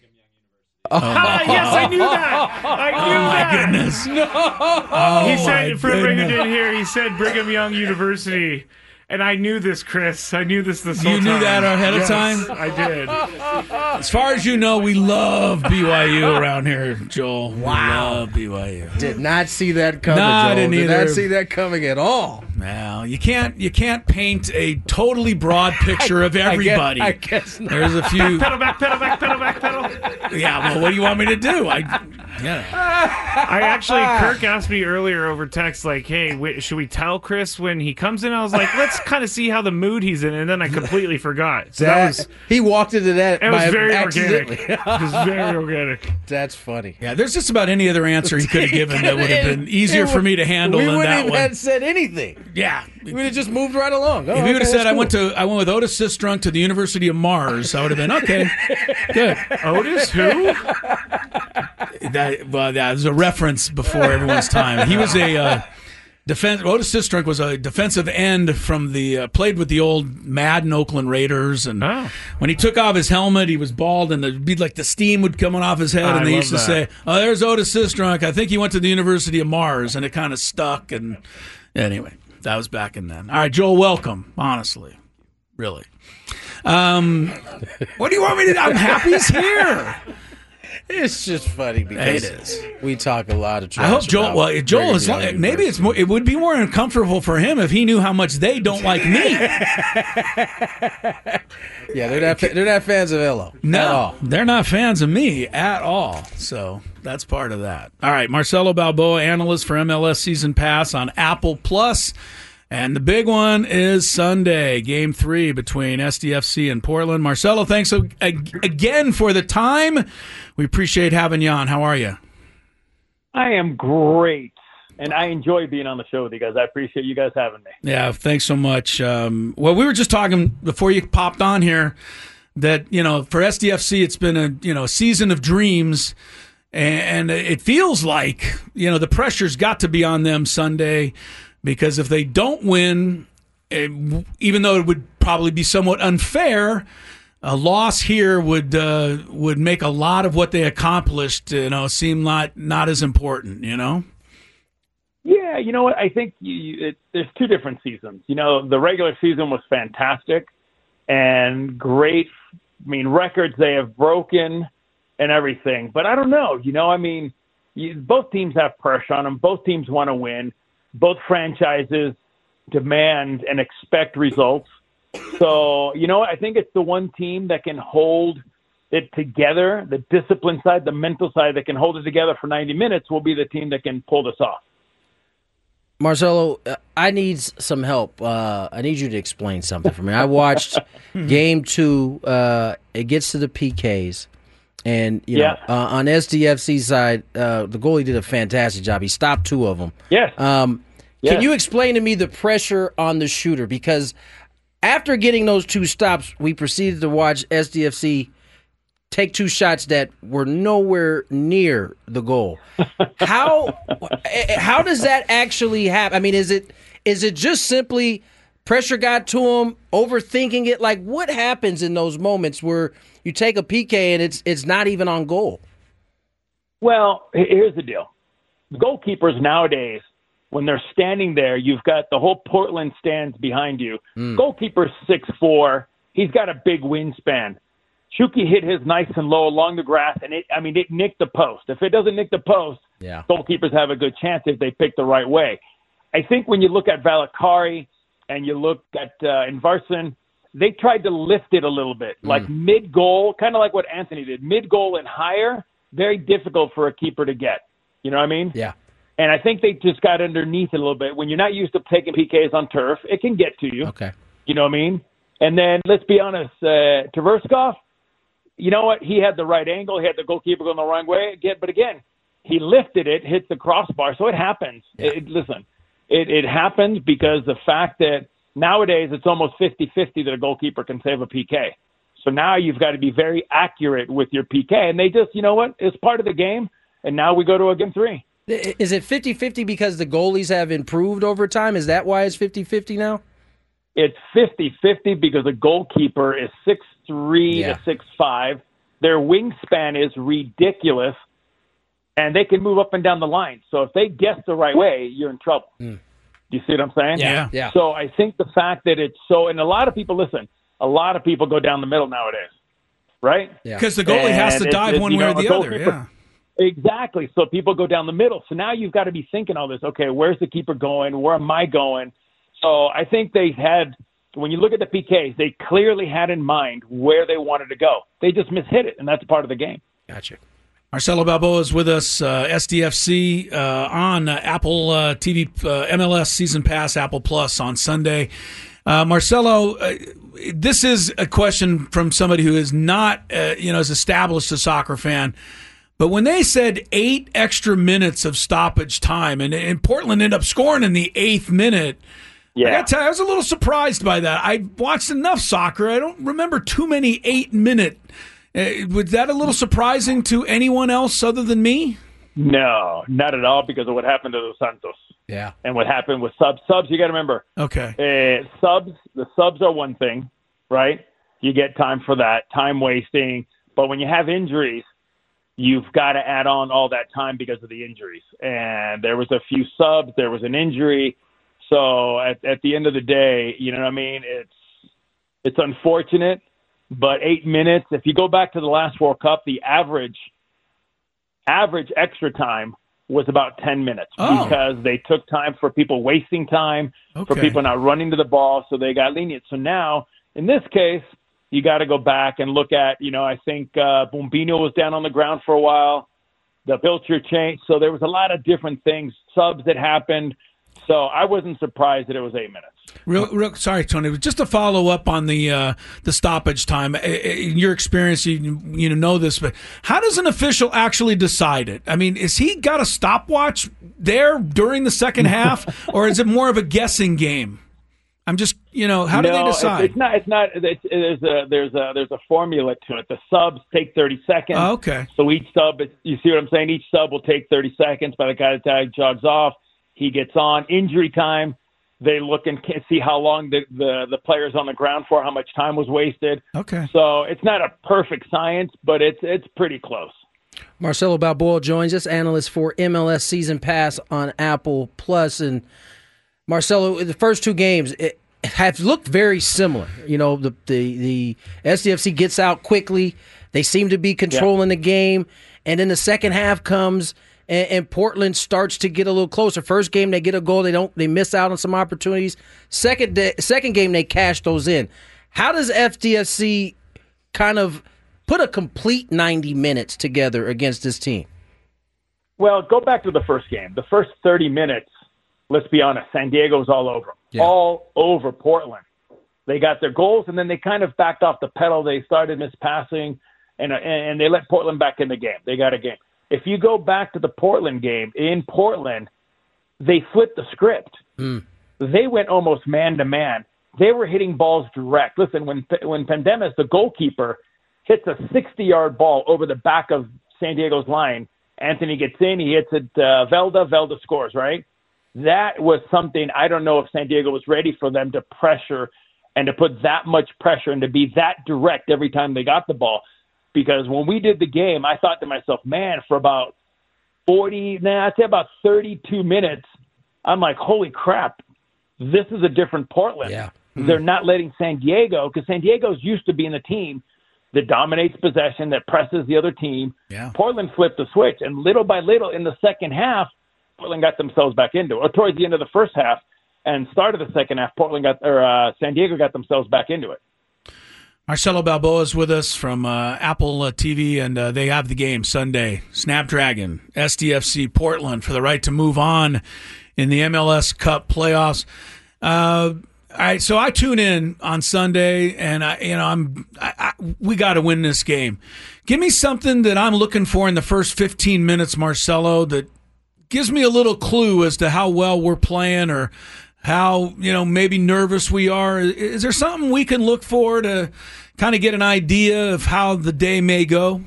Ah, yes, I knew that. I knew Oh, my that. goodness. No. Oh, he my said, for everyone who goodness. didn't hear, he said Brigham Young University. And I knew this, Chris. I knew this this You whole knew time. that ahead of Yes, time? I did. As far as you know, we love B Y U around here, Joel. We Wow. love B Y U. Did not see that coming. No, I Joel. didn't Did either. not see that coming at all. Well, you can't you can't paint a totally broad picture of I- I guess- everybody. I guess not. There's a few. Pedal back, pedal back, pedal back, pedal. Yeah, well, what do you want me to do? I Yeah. I actually, Kirk asked me earlier over text, like, hey, w- should we tell Chris when he comes in? I was like, let's kind of see how the mood he's in, and then I completely forgot. So that, That- was he walked into that. It was by very accidentally. organic. It was very organic. That's funny. Yeah, there's just about any other answer he could have given that would have been easier for me to handle we than wouldn't that even one. have said anything. Yeah. We would have just moved right along. Oh, If he would have okay, said, that's I went cool. to I went with Otis Sistrunk to the University of Mars, I would have been, okay, good. Otis, who? That, well, that was a reference before everyone's time. He was a uh, defense. Otis Sistrunk was a defensive end from the uh, played with the old Madden Oakland Raiders, and oh. when he took off his helmet, he was bald, and it'd be like the steam would come off his head, I and they love used to that. say, "Oh, there's Otis Sistrunk. I think he went to the University of Mars," and it kind of stuck. And anyway, that was back in then. All right, Joel, welcome. Honestly, really. Um, what do you want me to do? I'm happy he's here. It's just funny because It is. we talk a lot of trash. I hope Joel. about Well, Joel Brady is Young like, maybe it's University. more. It would be more uncomfortable for him if he knew how much they don't like me. Yeah, they're not. They're not fans of Elo. No, at all. they're not fans of me at all. So that's part of that. All right, Marcelo Balboa, analyst for M L S Season Pass on Apple Plus. And the big one is Sunday, Game three between S D F C and Portland. Marcelo, thanks ag- again for the time. We appreciate having you on. How are you? I am great, and I enjoy being on the show with you guys. I appreciate you guys having me. Yeah, thanks so much. Um, well, we were just talking before you popped on here that, you know, for S D F C, it's been a, you know, season of dreams, and it feels like, you know, the pressure's got to be on them Sunday, because if they don't win, it, even though it would probably be somewhat unfair, a loss here would uh, would make a lot of what they accomplished, you know, seem not not as important, you know? Yeah, you know what? I think you, you, it, there's two different seasons. You know, the regular season was fantastic and great. I mean, records they have broken and everything. But I don't know. You know, I mean, you, both teams have pressure on them. Both teams want to win. Both franchises demand and expect results. So, you know, I think it's the one team that can hold it together, the discipline side, the mental side that can hold it together for ninety minutes will be the team that can pull this off. Marcelo, uh, I need some help. Uh, I need you to explain something for me. I watched game two. Uh, it gets to the P Ks. And, you Yeah. know, uh, on S D F C side, uh, the goalie did a fantastic job. He stopped two of them. Yes. Um, Yes. Can you explain to me the pressure on the shooter? Because after getting those two stops, we proceeded to watch S D F C take two shots that were nowhere near the goal. How how does that actually happen? I mean, is it is it just simply pressure got to him, overthinking it? Like, what happens in those moments where you take a P K and it's it's not even on goal? Well, h- here's the deal. Goalkeepers nowadays, when they're standing there, you've got the whole Portland stands behind you. Mm. Goalkeeper's six foot four. He's got a big wingspan. Chucky hit his nice and low along the grass, and it, I mean, it nicked the post. If it doesn't nick the post, Yeah. goalkeepers have a good chance if they pick the right way. I think when you look at Valakari and you look at uh, Invarson, they tried to lift it a little bit, like mid-goal, kind of like what Anthony did. Mid-goal and higher, very difficult for a keeper to get. You know what I mean? Yeah. And I think they just got underneath it a little bit. When you're not used to taking P Ks on turf, it can get to you. Okay. You know what I mean? And then, let's be honest, uh, Tverskov, you know what? He had the right angle. He had the goalkeeper going the wrong way. Again, but again, he lifted it, hit the crossbar. So it happens. Yeah. It, listen, it, it happens because the fact that nowadays it's almost fifty-fifty that a goalkeeper can save a P K. So now you've got to be very accurate with your P K. And they just, you know what? It's part of the game. And now we go to a game three. Is it fifty-fifty because the goalies have improved over time? Is that why it's fifty-fifty now? It's fifty-fifty because the goalkeeper is six three Yeah. to six five. Their wingspan is ridiculous, and they can move up and down the line. So if they guess the right way, you're in trouble. Mm. Do you see what I'm saying? Yeah. Yeah. So I think the fact that it's so, and a lot of people, listen, a lot of people go down the middle nowadays, right? Yeah. Because the goalie has And to it's- dive it's, one you way know, or the a other. goalkeeper- Yeah. Exactly. So people go down the middle. So now you've got to be thinking all this. Okay, where's the keeper going? Where am I going? So I think they had, when you look at the P Ks, they clearly had in mind where they wanted to go. They just mishit it, and that's part of the game. Gotcha. Marcelo Balboa is with us, uh, S D F C uh, on uh, Apple uh, T V, uh, M L S Season Pass, Apple Plus on Sunday. Uh, Marcelo, uh, this is a question from somebody who is not, uh, you know, as established a soccer fan. But when they said eight extra minutes of stoppage time, and, and Portland ended up scoring in the eighth minute, yeah. I got to tell you, I was a little surprised by that. I watched enough soccer. I don't remember too many eight-minute. Uh, was that a little surprising to anyone else other than me? No, not at all, because of what happened to the Santos. Yeah. And what happened with subs. Subs, you got to remember. Okay. Uh, subs, the subs are one thing, right? You get time for that, time wasting. But when you have injuries, you've got to add on all that time because of the injuries. And there was a few subs, there was an injury. So at, at the end of the day, you know what I mean? It's it's unfortunate, but eight minutes. If you go back to the last World Cup, the average average extra time was about ten minutes oh. because they took time for people wasting time, okay. for people not running to the ball, so they got lenient. So now, in this case, you got to go back and look at, you know, I think uh, Bombino was down on the ground for a while. The Pilcher changed. So there was a lot of different things, subs that happened. So I wasn't surprised that it was eight minutes. Real, real sorry, Tony. Just to follow up on the uh, the stoppage time. In your experience, you you know, know this, but how does an official actually decide it? I mean, is he got a stopwatch there during the second half, or is it more of a guessing game? I'm just, you know, how do no, they decide? It's, it's not. It's not. It's, there's a there's a there's a formula to it. The subs take thirty seconds. Oh, okay. So each sub, you see what I'm saying? Each sub will take thirty seconds. By the guy that tag jogs off, he gets on. Injury time, they look and see how long the, the the player's on the ground for, how much time was wasted. Okay. So it's not a perfect science, but it's it's pretty close. Marcelo Balboa joins us, analyst for M L S Season Pass on Apple Plus. And Marcelo, the first two games it have looked very similar. You know, the the, the S D F C gets out quickly. They seem to be controlling yeah. the game. And then the second half comes, and, and Portland starts to get a little closer. First game, they get a goal. They don't. They miss out on some opportunities. Second day, second game, they cash those in. How does F D F C kind of put a complete ninety minutes together against this team? Well, go back to the first game. The first thirty minutes, let's be honest, San Diego's all over them. Yeah. All over Portland. They got their goals, and then they kind of backed off the pedal. They started mispassing, and, and they let Portland back in the game. They got a game. If you go back to the Portland game, in Portland, they flipped the script. Mm. They went almost man-to-man. They were hitting balls direct. Listen, when when Pendemis, the goalkeeper, hits a sixty-yard ball over the back of San Diego's line, Anthony gets in, he hits it, uh, Velda, Velda scores, right? That was something, I don't know if San Diego was ready for them to pressure and to put that much pressure and to be that direct every time they got the ball. Because when we did the game, I thought to myself, man, for about forty, nah, I'd say about thirty-two minutes, I'm like, holy crap, this is a different Portland. Yeah. Mm-hmm. They're not letting San Diego, because San Diego's used to being the team that dominates possession, that presses the other team. Yeah. Portland flipped the switch, and little by little in the second half, Portland got themselves back into it. Or towards the end of the first half and start of the second half, Portland got or uh, San Diego got themselves back into it. Marcelo Balboa is with us from uh, Apple uh, T V, and uh, they have the game Sunday. Snapdragon, S D F C, Portland for the right to move on in the M L S Cup playoffs. Uh, I so I tune in on Sunday, and I, you know, I'm I, I, we got to win this game. Give me something that I'm looking for in the first fifteen minutes, Marcelo, that gives me a little clue as to how well we're playing, or how, you know, maybe nervous we are. Is there something we can look for to kind of get an idea of how the day may go?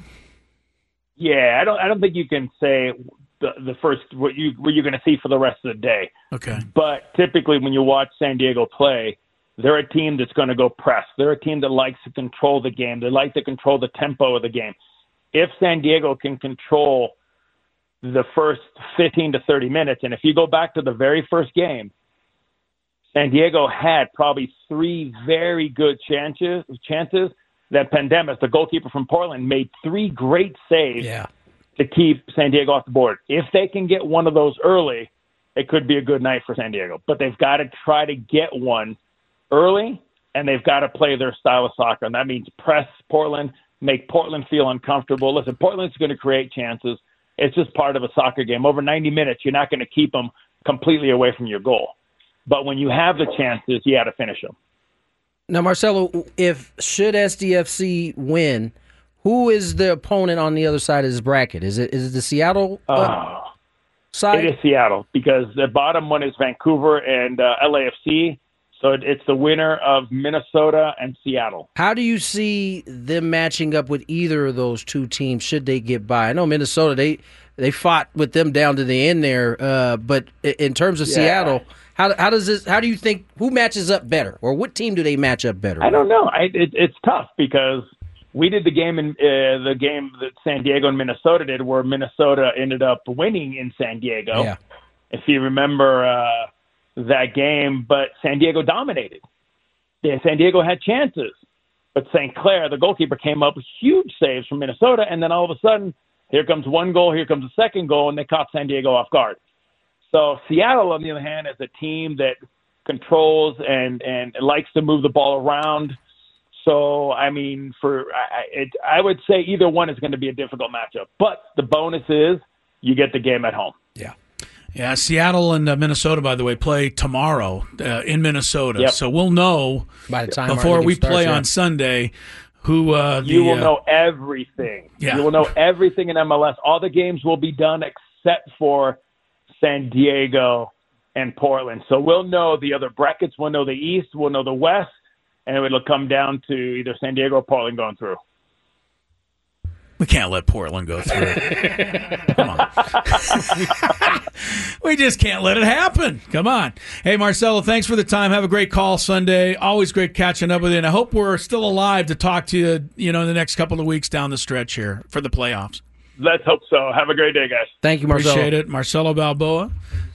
Yeah, I don't. I don't think you can say the the first what you what you're going to see for the rest of the day. Okay. But typically, when you watch San Diego play, they're a team that's going to go press. They're a team that likes to control the game. They like to control the tempo of the game. If San Diego can control the first fifteen to thirty minutes, and if you go back to the very first game, San Diego had probably three very good chances chances that Pendemis, the goalkeeper from Portland, made three great saves yeah. to keep San Diego off the board. If they can get one of those early, it could be a good night for San Diego. But they've got to try to get one early, and they've got to play their style of soccer. And that means press Portland, make Portland feel uncomfortable. Listen, Portland's going to create chances. It's just part of a soccer game. Over ninety minutes, you're not going to keep them completely away from your goal. But when you have the chances, you got to finish them. Now, Marcelo, if should S D F C win, who is the opponent on the other side of this bracket? Is it is it the Seattle uh, uh, side? It is Seattle because the bottom one is Vancouver and uh, L A F C. So it, it's the winner of Minnesota and Seattle. How do you see them matching up with either of those two teams should they get by? I know Minnesota, they they fought with them down to the end there, uh, but in terms of yeah. Seattle, how how does this? How do you think who matches up better, or what team do they match up better? I don't know. I, it, it's tough because we did the game in uh, the game that San Diego and Minnesota did, where Minnesota ended up winning in San Diego. Yeah. If you remember uh, that game, but San Diego dominated. Yeah, San Diego had chances, but Saint Clair, the goalkeeper, came up with huge saves from Minnesota, and then all of a sudden, here comes one goal, here comes a second goal, and they caught San Diego off guard. So Seattle, on the other hand, is a team that controls and, and likes to move the ball around. So, I mean, for I, it, I would say either one is going to be a difficult matchup. But the bonus is you get the game at home. Yeah. Yeah, Seattle and uh, Minnesota, by the way, play tomorrow uh, in Minnesota. Yep. So we'll know by the time before we starts, play yeah. on Sunday who uh, the, you will uh, know everything. Yeah. You will know everything in M L S. All the games will be done except for San Diego and Portland. So we'll know the other brackets. We'll know the East. We'll know the West. And it'll come down to either San Diego or Portland going through. We can't let Portland go through. Come on. We just can't let it happen. Come on. Hey, Marcelo, thanks for the time. Have a great call Sunday. Always great catching up with you. And I hope we're still alive to talk to you, you know, in the next couple of weeks down the stretch here for the playoffs. Let's hope so. Have a great day, guys. Thank you, Marcelo. Appreciate it. Marcelo Balboa.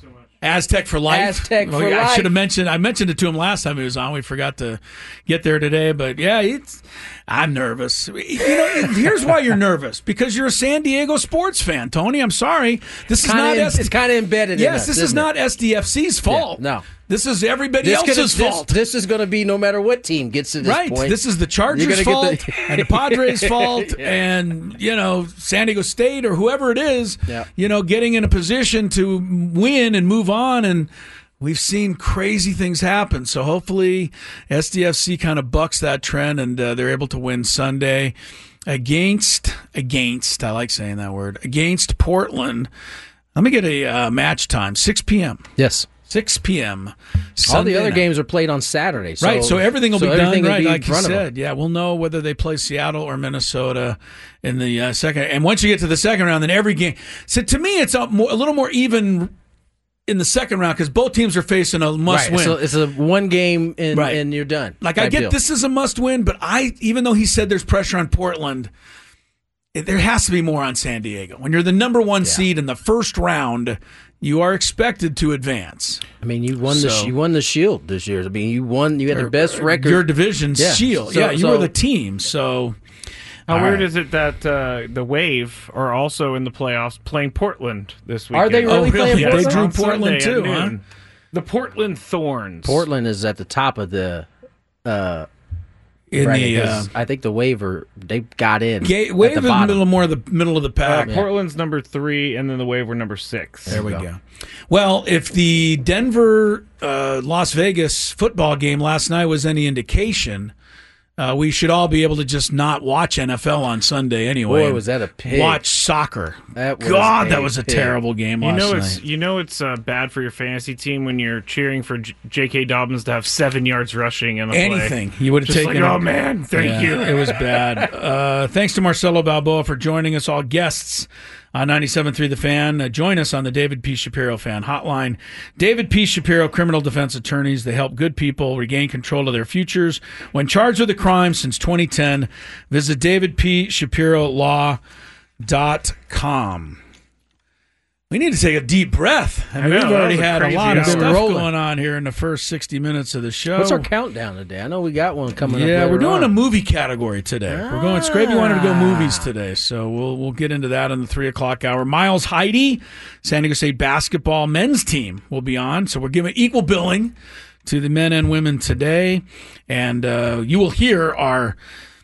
Aztec for life. Aztec well, for I life. should have mentioned. I mentioned it to him last time he was on. We forgot to get there today, but yeah, it's. I'm nervous. You know, here's why you're nervous because you're a San Diego sports fan, Tony. I'm sorry. This is kinda not. in, S- it's kind of embedded. Yes, in us, this is isn't not it? S D F C's fault. Yeah, no, this is everybody this else's this, fault. This is going to be no matter what team gets to this right. point. This is the Chargers' fault the- and the Padres' fault, yeah. and you know San Diego State or whoever it is. Yeah. You know, getting in a position to win and move on and. We've seen crazy things happen, so hopefully S D F C kind of bucks that trend and uh, they're able to win Sunday against, against, I like saying that word, against Portland. Let me get a uh, match time, six p.m. Yes. six p.m. All the other night. games are played on Saturday. So, right, so everything will so be done, everything right, will be like in front you of said. them. Yeah, we'll know whether they play Seattle or Minnesota in the uh, second. And once you get to the second round, then every game. So to me, it's a, more, a little more even in the second round because both teams are facing a must right. win. So it's a one game and, right. and you're done. Like I get deal. this is a must win, but I even though he said there's pressure on Portland, it, there has to be more on San Diego. When you're the number one yeah. seed in the first round, you are expected to advance. I mean, you won so, the you won the Shield this year. I mean, you won. You had the best record. Your division's yeah. Shield. So, yeah, you so, were the team. So. How All weird right. is it that uh, the Wave are also in the playoffs playing Portland this weekend? Are they really, oh, really? playing Yeah, Portland? they drew On Portland Sunday too, at huh? noon. The Portland Thorns. Portland is at the top of the. Uh, in bracket, the, uh, 'cause I think the Waiver they got in. Ga- at Wave the is bottom. middle more of the middle of the Uh, pack. Portland's number three, and then the Wave were number six. There we go. Well, if the Denver uh, Las Vegas football game last night was any indication, uh, we should all be able to just not watch N F L on Sunday anyway. Boy, was that a pig. Watch soccer. That was God, a that was a pig. terrible game You last know night. it's you know it's uh, bad for your fantasy team when you're cheering for J- J.K. Dobbins to have seven yards rushing in a Anything play. you would have Just taken. like, it. oh man, thank Yeah, you. It was bad. Uh, thanks to Marcelo Balboa for joining us, all guests on ninety-seven point three The Fan. Uh, join us on the David P. Shapiro Fan Hotline. David P. Shapiro, criminal defense attorneys. They help good people regain control of their futures when charged with a crime since twenty ten. Visit david p shapiro law dot com. We need to take a deep breath. I mean, I know, we've that already was a had a crazy lot of hour. stuff Rolling. going on here in the first sixty minutes of the show. What's our countdown today? I know we got one coming up. Yeah, later we're doing on. a movie category today. We're going. Scrappy wanted to go movies today, so we'll we'll get into that in the three o'clock hour. Miles Heidi, San Diego State basketball men's team will be on, so we're giving equal billing to the men and women today, and uh, you will hear our.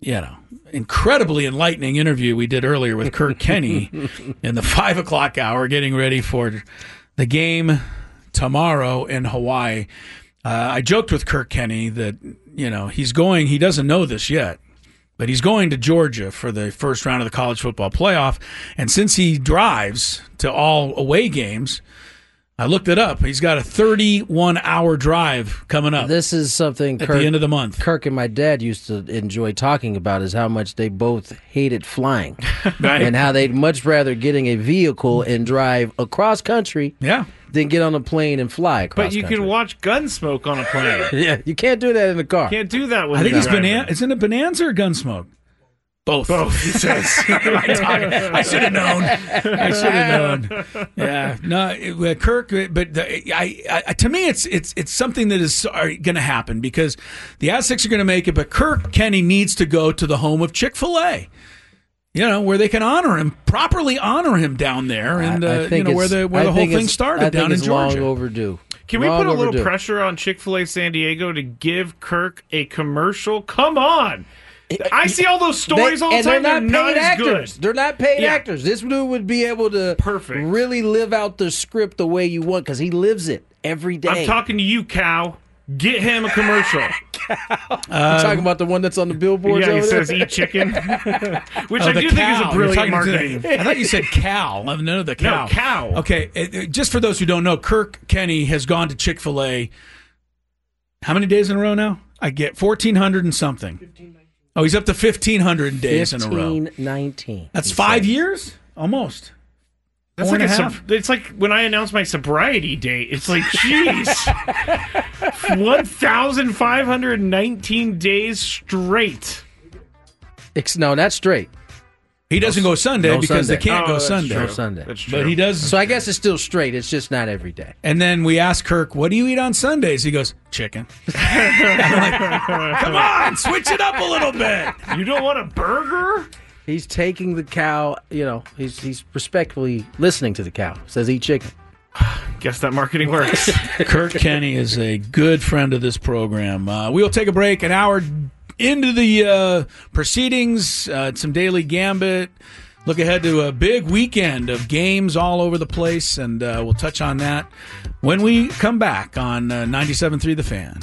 you know, incredibly enlightening interview we did earlier with Kirk Kenny in the five o'clock hour, getting ready for the game tomorrow in Hawaii. Uh, I joked with Kirk Kenny that, you know, he's going, he doesn't know this yet, but he's going to Georgia for the first round of the college football playoff. And since he drives to all away games, I looked it up. He's got a thirty-one hour drive coming up. This is something at Kirk, the end of the month. Kirk and my dad used to enjoy talking about, is how much they both hated flying. Right. And how they'd much rather getting a vehicle and drive across country yeah. than get on a plane and fly across But you country. can watch Gunsmoke on a plane. Yeah, you can't do that in the car. Can't do that with I think a it's driver. Bonanza. Isn't it Bonanza or Gunsmoke? Both. Both, he says. I should have known. I should have known. Yeah. No, it, uh, Kirk, but the, I, I, to me, it's it's it's something that is going to happen because the Aztecs are going to make it, but Kirk Kenny needs to go to the home of Chick-fil-A. You know, where they can honor him, properly honor him down there, and uh, I you think know where it's- the where I the whole think thing it's- started I think down in it's Georgia. long overdue. Can we Long put a little overdue. pressure on Chick-fil-A San Diego to give Kirk a commercial? Come on. I see all those stories They- all the and time. They're not paid as actors. good. They're not paid Yeah. actors. This dude would be able to Perfect. really live out the script the way you want because he lives it every day. I'm talking to you, Cow. Get him a commercial. You're talking about the one that's on the billboards Yeah, he over says there? eat chicken, which Oh, I the do think is cow. a You're brilliant talking to marketing. the- I thought you said Cal. No, the cow. No, cow. Okay, it- it- just for those who don't know, Kirk Kenny has gone to Chick-fil-A how many days in a row now? I get fourteen hundred and something. Oh, he's up to fifteen hundred days in a row. fifteen nineteen. That's five years? Almost. That's Four like and a a half. sub- it's like when I announce my sobriety date. It's like, jeez, one thousand five hundred nineteen days straight. It's, no, that's straight. He doesn't go Sunday No because Sunday. they can't Oh, go that's Sunday. No Sunday. That's true. But he does. So I guess it's still straight. It's just not every day. And then we ask Kirk, what do you eat on Sundays? He goes, chicken. I'm like, come on, switch it up a little bit. You don't want a burger? He's taking the cow, you know, he's he's respectfully listening to the cow. Says eat chicken. Guess that marketing works. Kirk Kenny is a good friend of this program. Uh, we'll take a break, an hour into the uh, proceedings, uh, some Daily Gambit. Look ahead to a big weekend of games all over the place, and uh, we'll touch on that when we come back on uh, ninety-seven point three The Fan.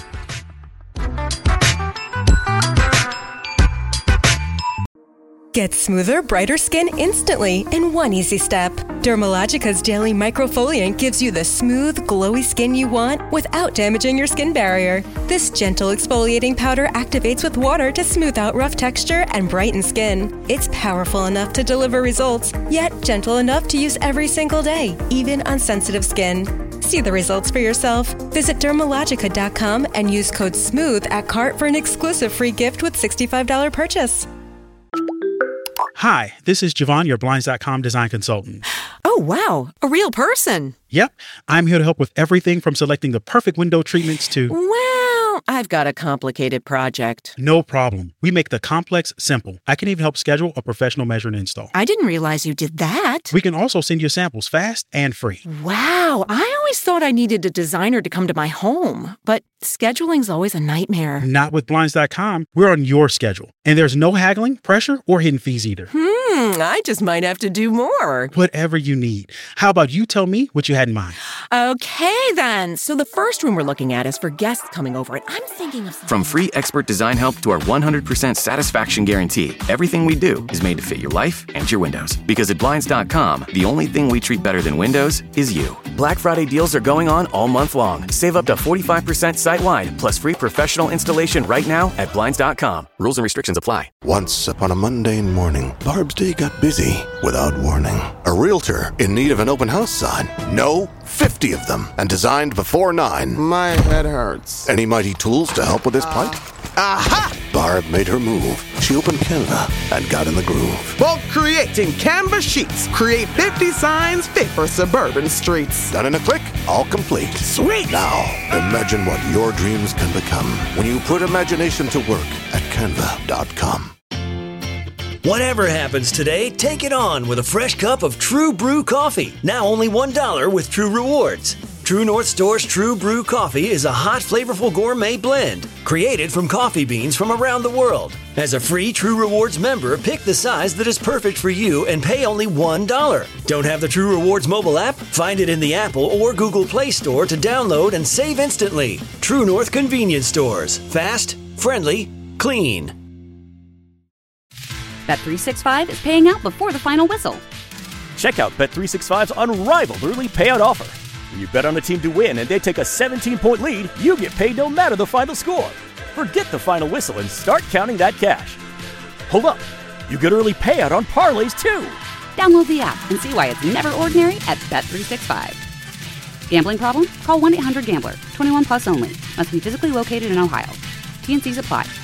Get smoother, brighter skin instantly in one easy step. Dermalogica's Daily Microfoliant gives you the smooth, glowy skin you want without damaging your skin barrier. This gentle exfoliating powder activates with water to smooth out rough texture and brighten skin. It's powerful enough to deliver results, yet gentle enough to use every single day, even on sensitive skin. See the results for yourself. Visit Dermalogica dot com and use code SMOOTH at cart for an exclusive free gift with sixty-five dollars purchase. Hi, this is Javon, your Blinds dot com design consultant. Oh, wow. A real person. Yep, I'm here to help with everything from selecting the perfect window treatments to... Well, I've got a complicated project. No problem. We make the complex simple. I can even help schedule a professional measure and install. I didn't realize you did that. We can also send you samples fast and free. Wow, I always thought I needed a designer to come to my home, but scheduling's always a nightmare. Not with Blinds dot com. We're on your schedule. And there's no haggling, pressure, or hidden fees either. Hmm, I just might have to do more. Whatever you need. How about you tell me what you had in mind? Okay, then. So the first room we're looking at is for guests coming over, and I'm thinking of... From free expert design help to our one hundred percent satisfaction guarantee, everything we do is made to fit your life and your windows. Because at Blinds dot com, the only thing we treat better than windows is you. Black Friday deals are going on all month long. Save up to forty-five percent site-wide, plus free professional installation right now at Blinds dot com. Rules and restrictions apply. Once upon a mundane morning, Barb's day got busy without warning. A realtor in need of an open house sign. No, fifty of them, and designed before nine. My head hurts. Any mighty tools to help with this plight? Aha! Barb made her move. She opened Canva and got in the groove. Bulk creating Canva sheets. Create fifty signs fit for suburban streets. Done in a click, all complete. Sweet! Now, imagine what your dreams can become when you put imagination to work at canva dot com. Whatever happens today, take it on with a fresh cup of True Brew coffee. Now only one dollar with True Rewards. True North Store's True Brew Coffee is a hot, flavorful gourmet blend created from coffee beans from around the world. As a free True Rewards member, pick the size that is perfect for you and pay only one dollar. Don't have the True Rewards mobile app? Find it in the Apple or Google Play Store to download and save instantly. True North Convenience Stores. Fast, friendly, clean. Bet three sixty-five is paying out before the final whistle. Check out Bet three sixty-five's unrivaled early payout offer. When you bet on a team to win and they take a seventeen-point lead, you get paid no matter the final score. Forget the final whistle and start counting that cash. Hold up. You get early payout on parlays, too. Download the app and see why it's never ordinary at Bet three sixty-five. Gambling problem? Call one eight hundred gambler. twenty-one plus only. Must be physically located in Ohio. T N Cs apply.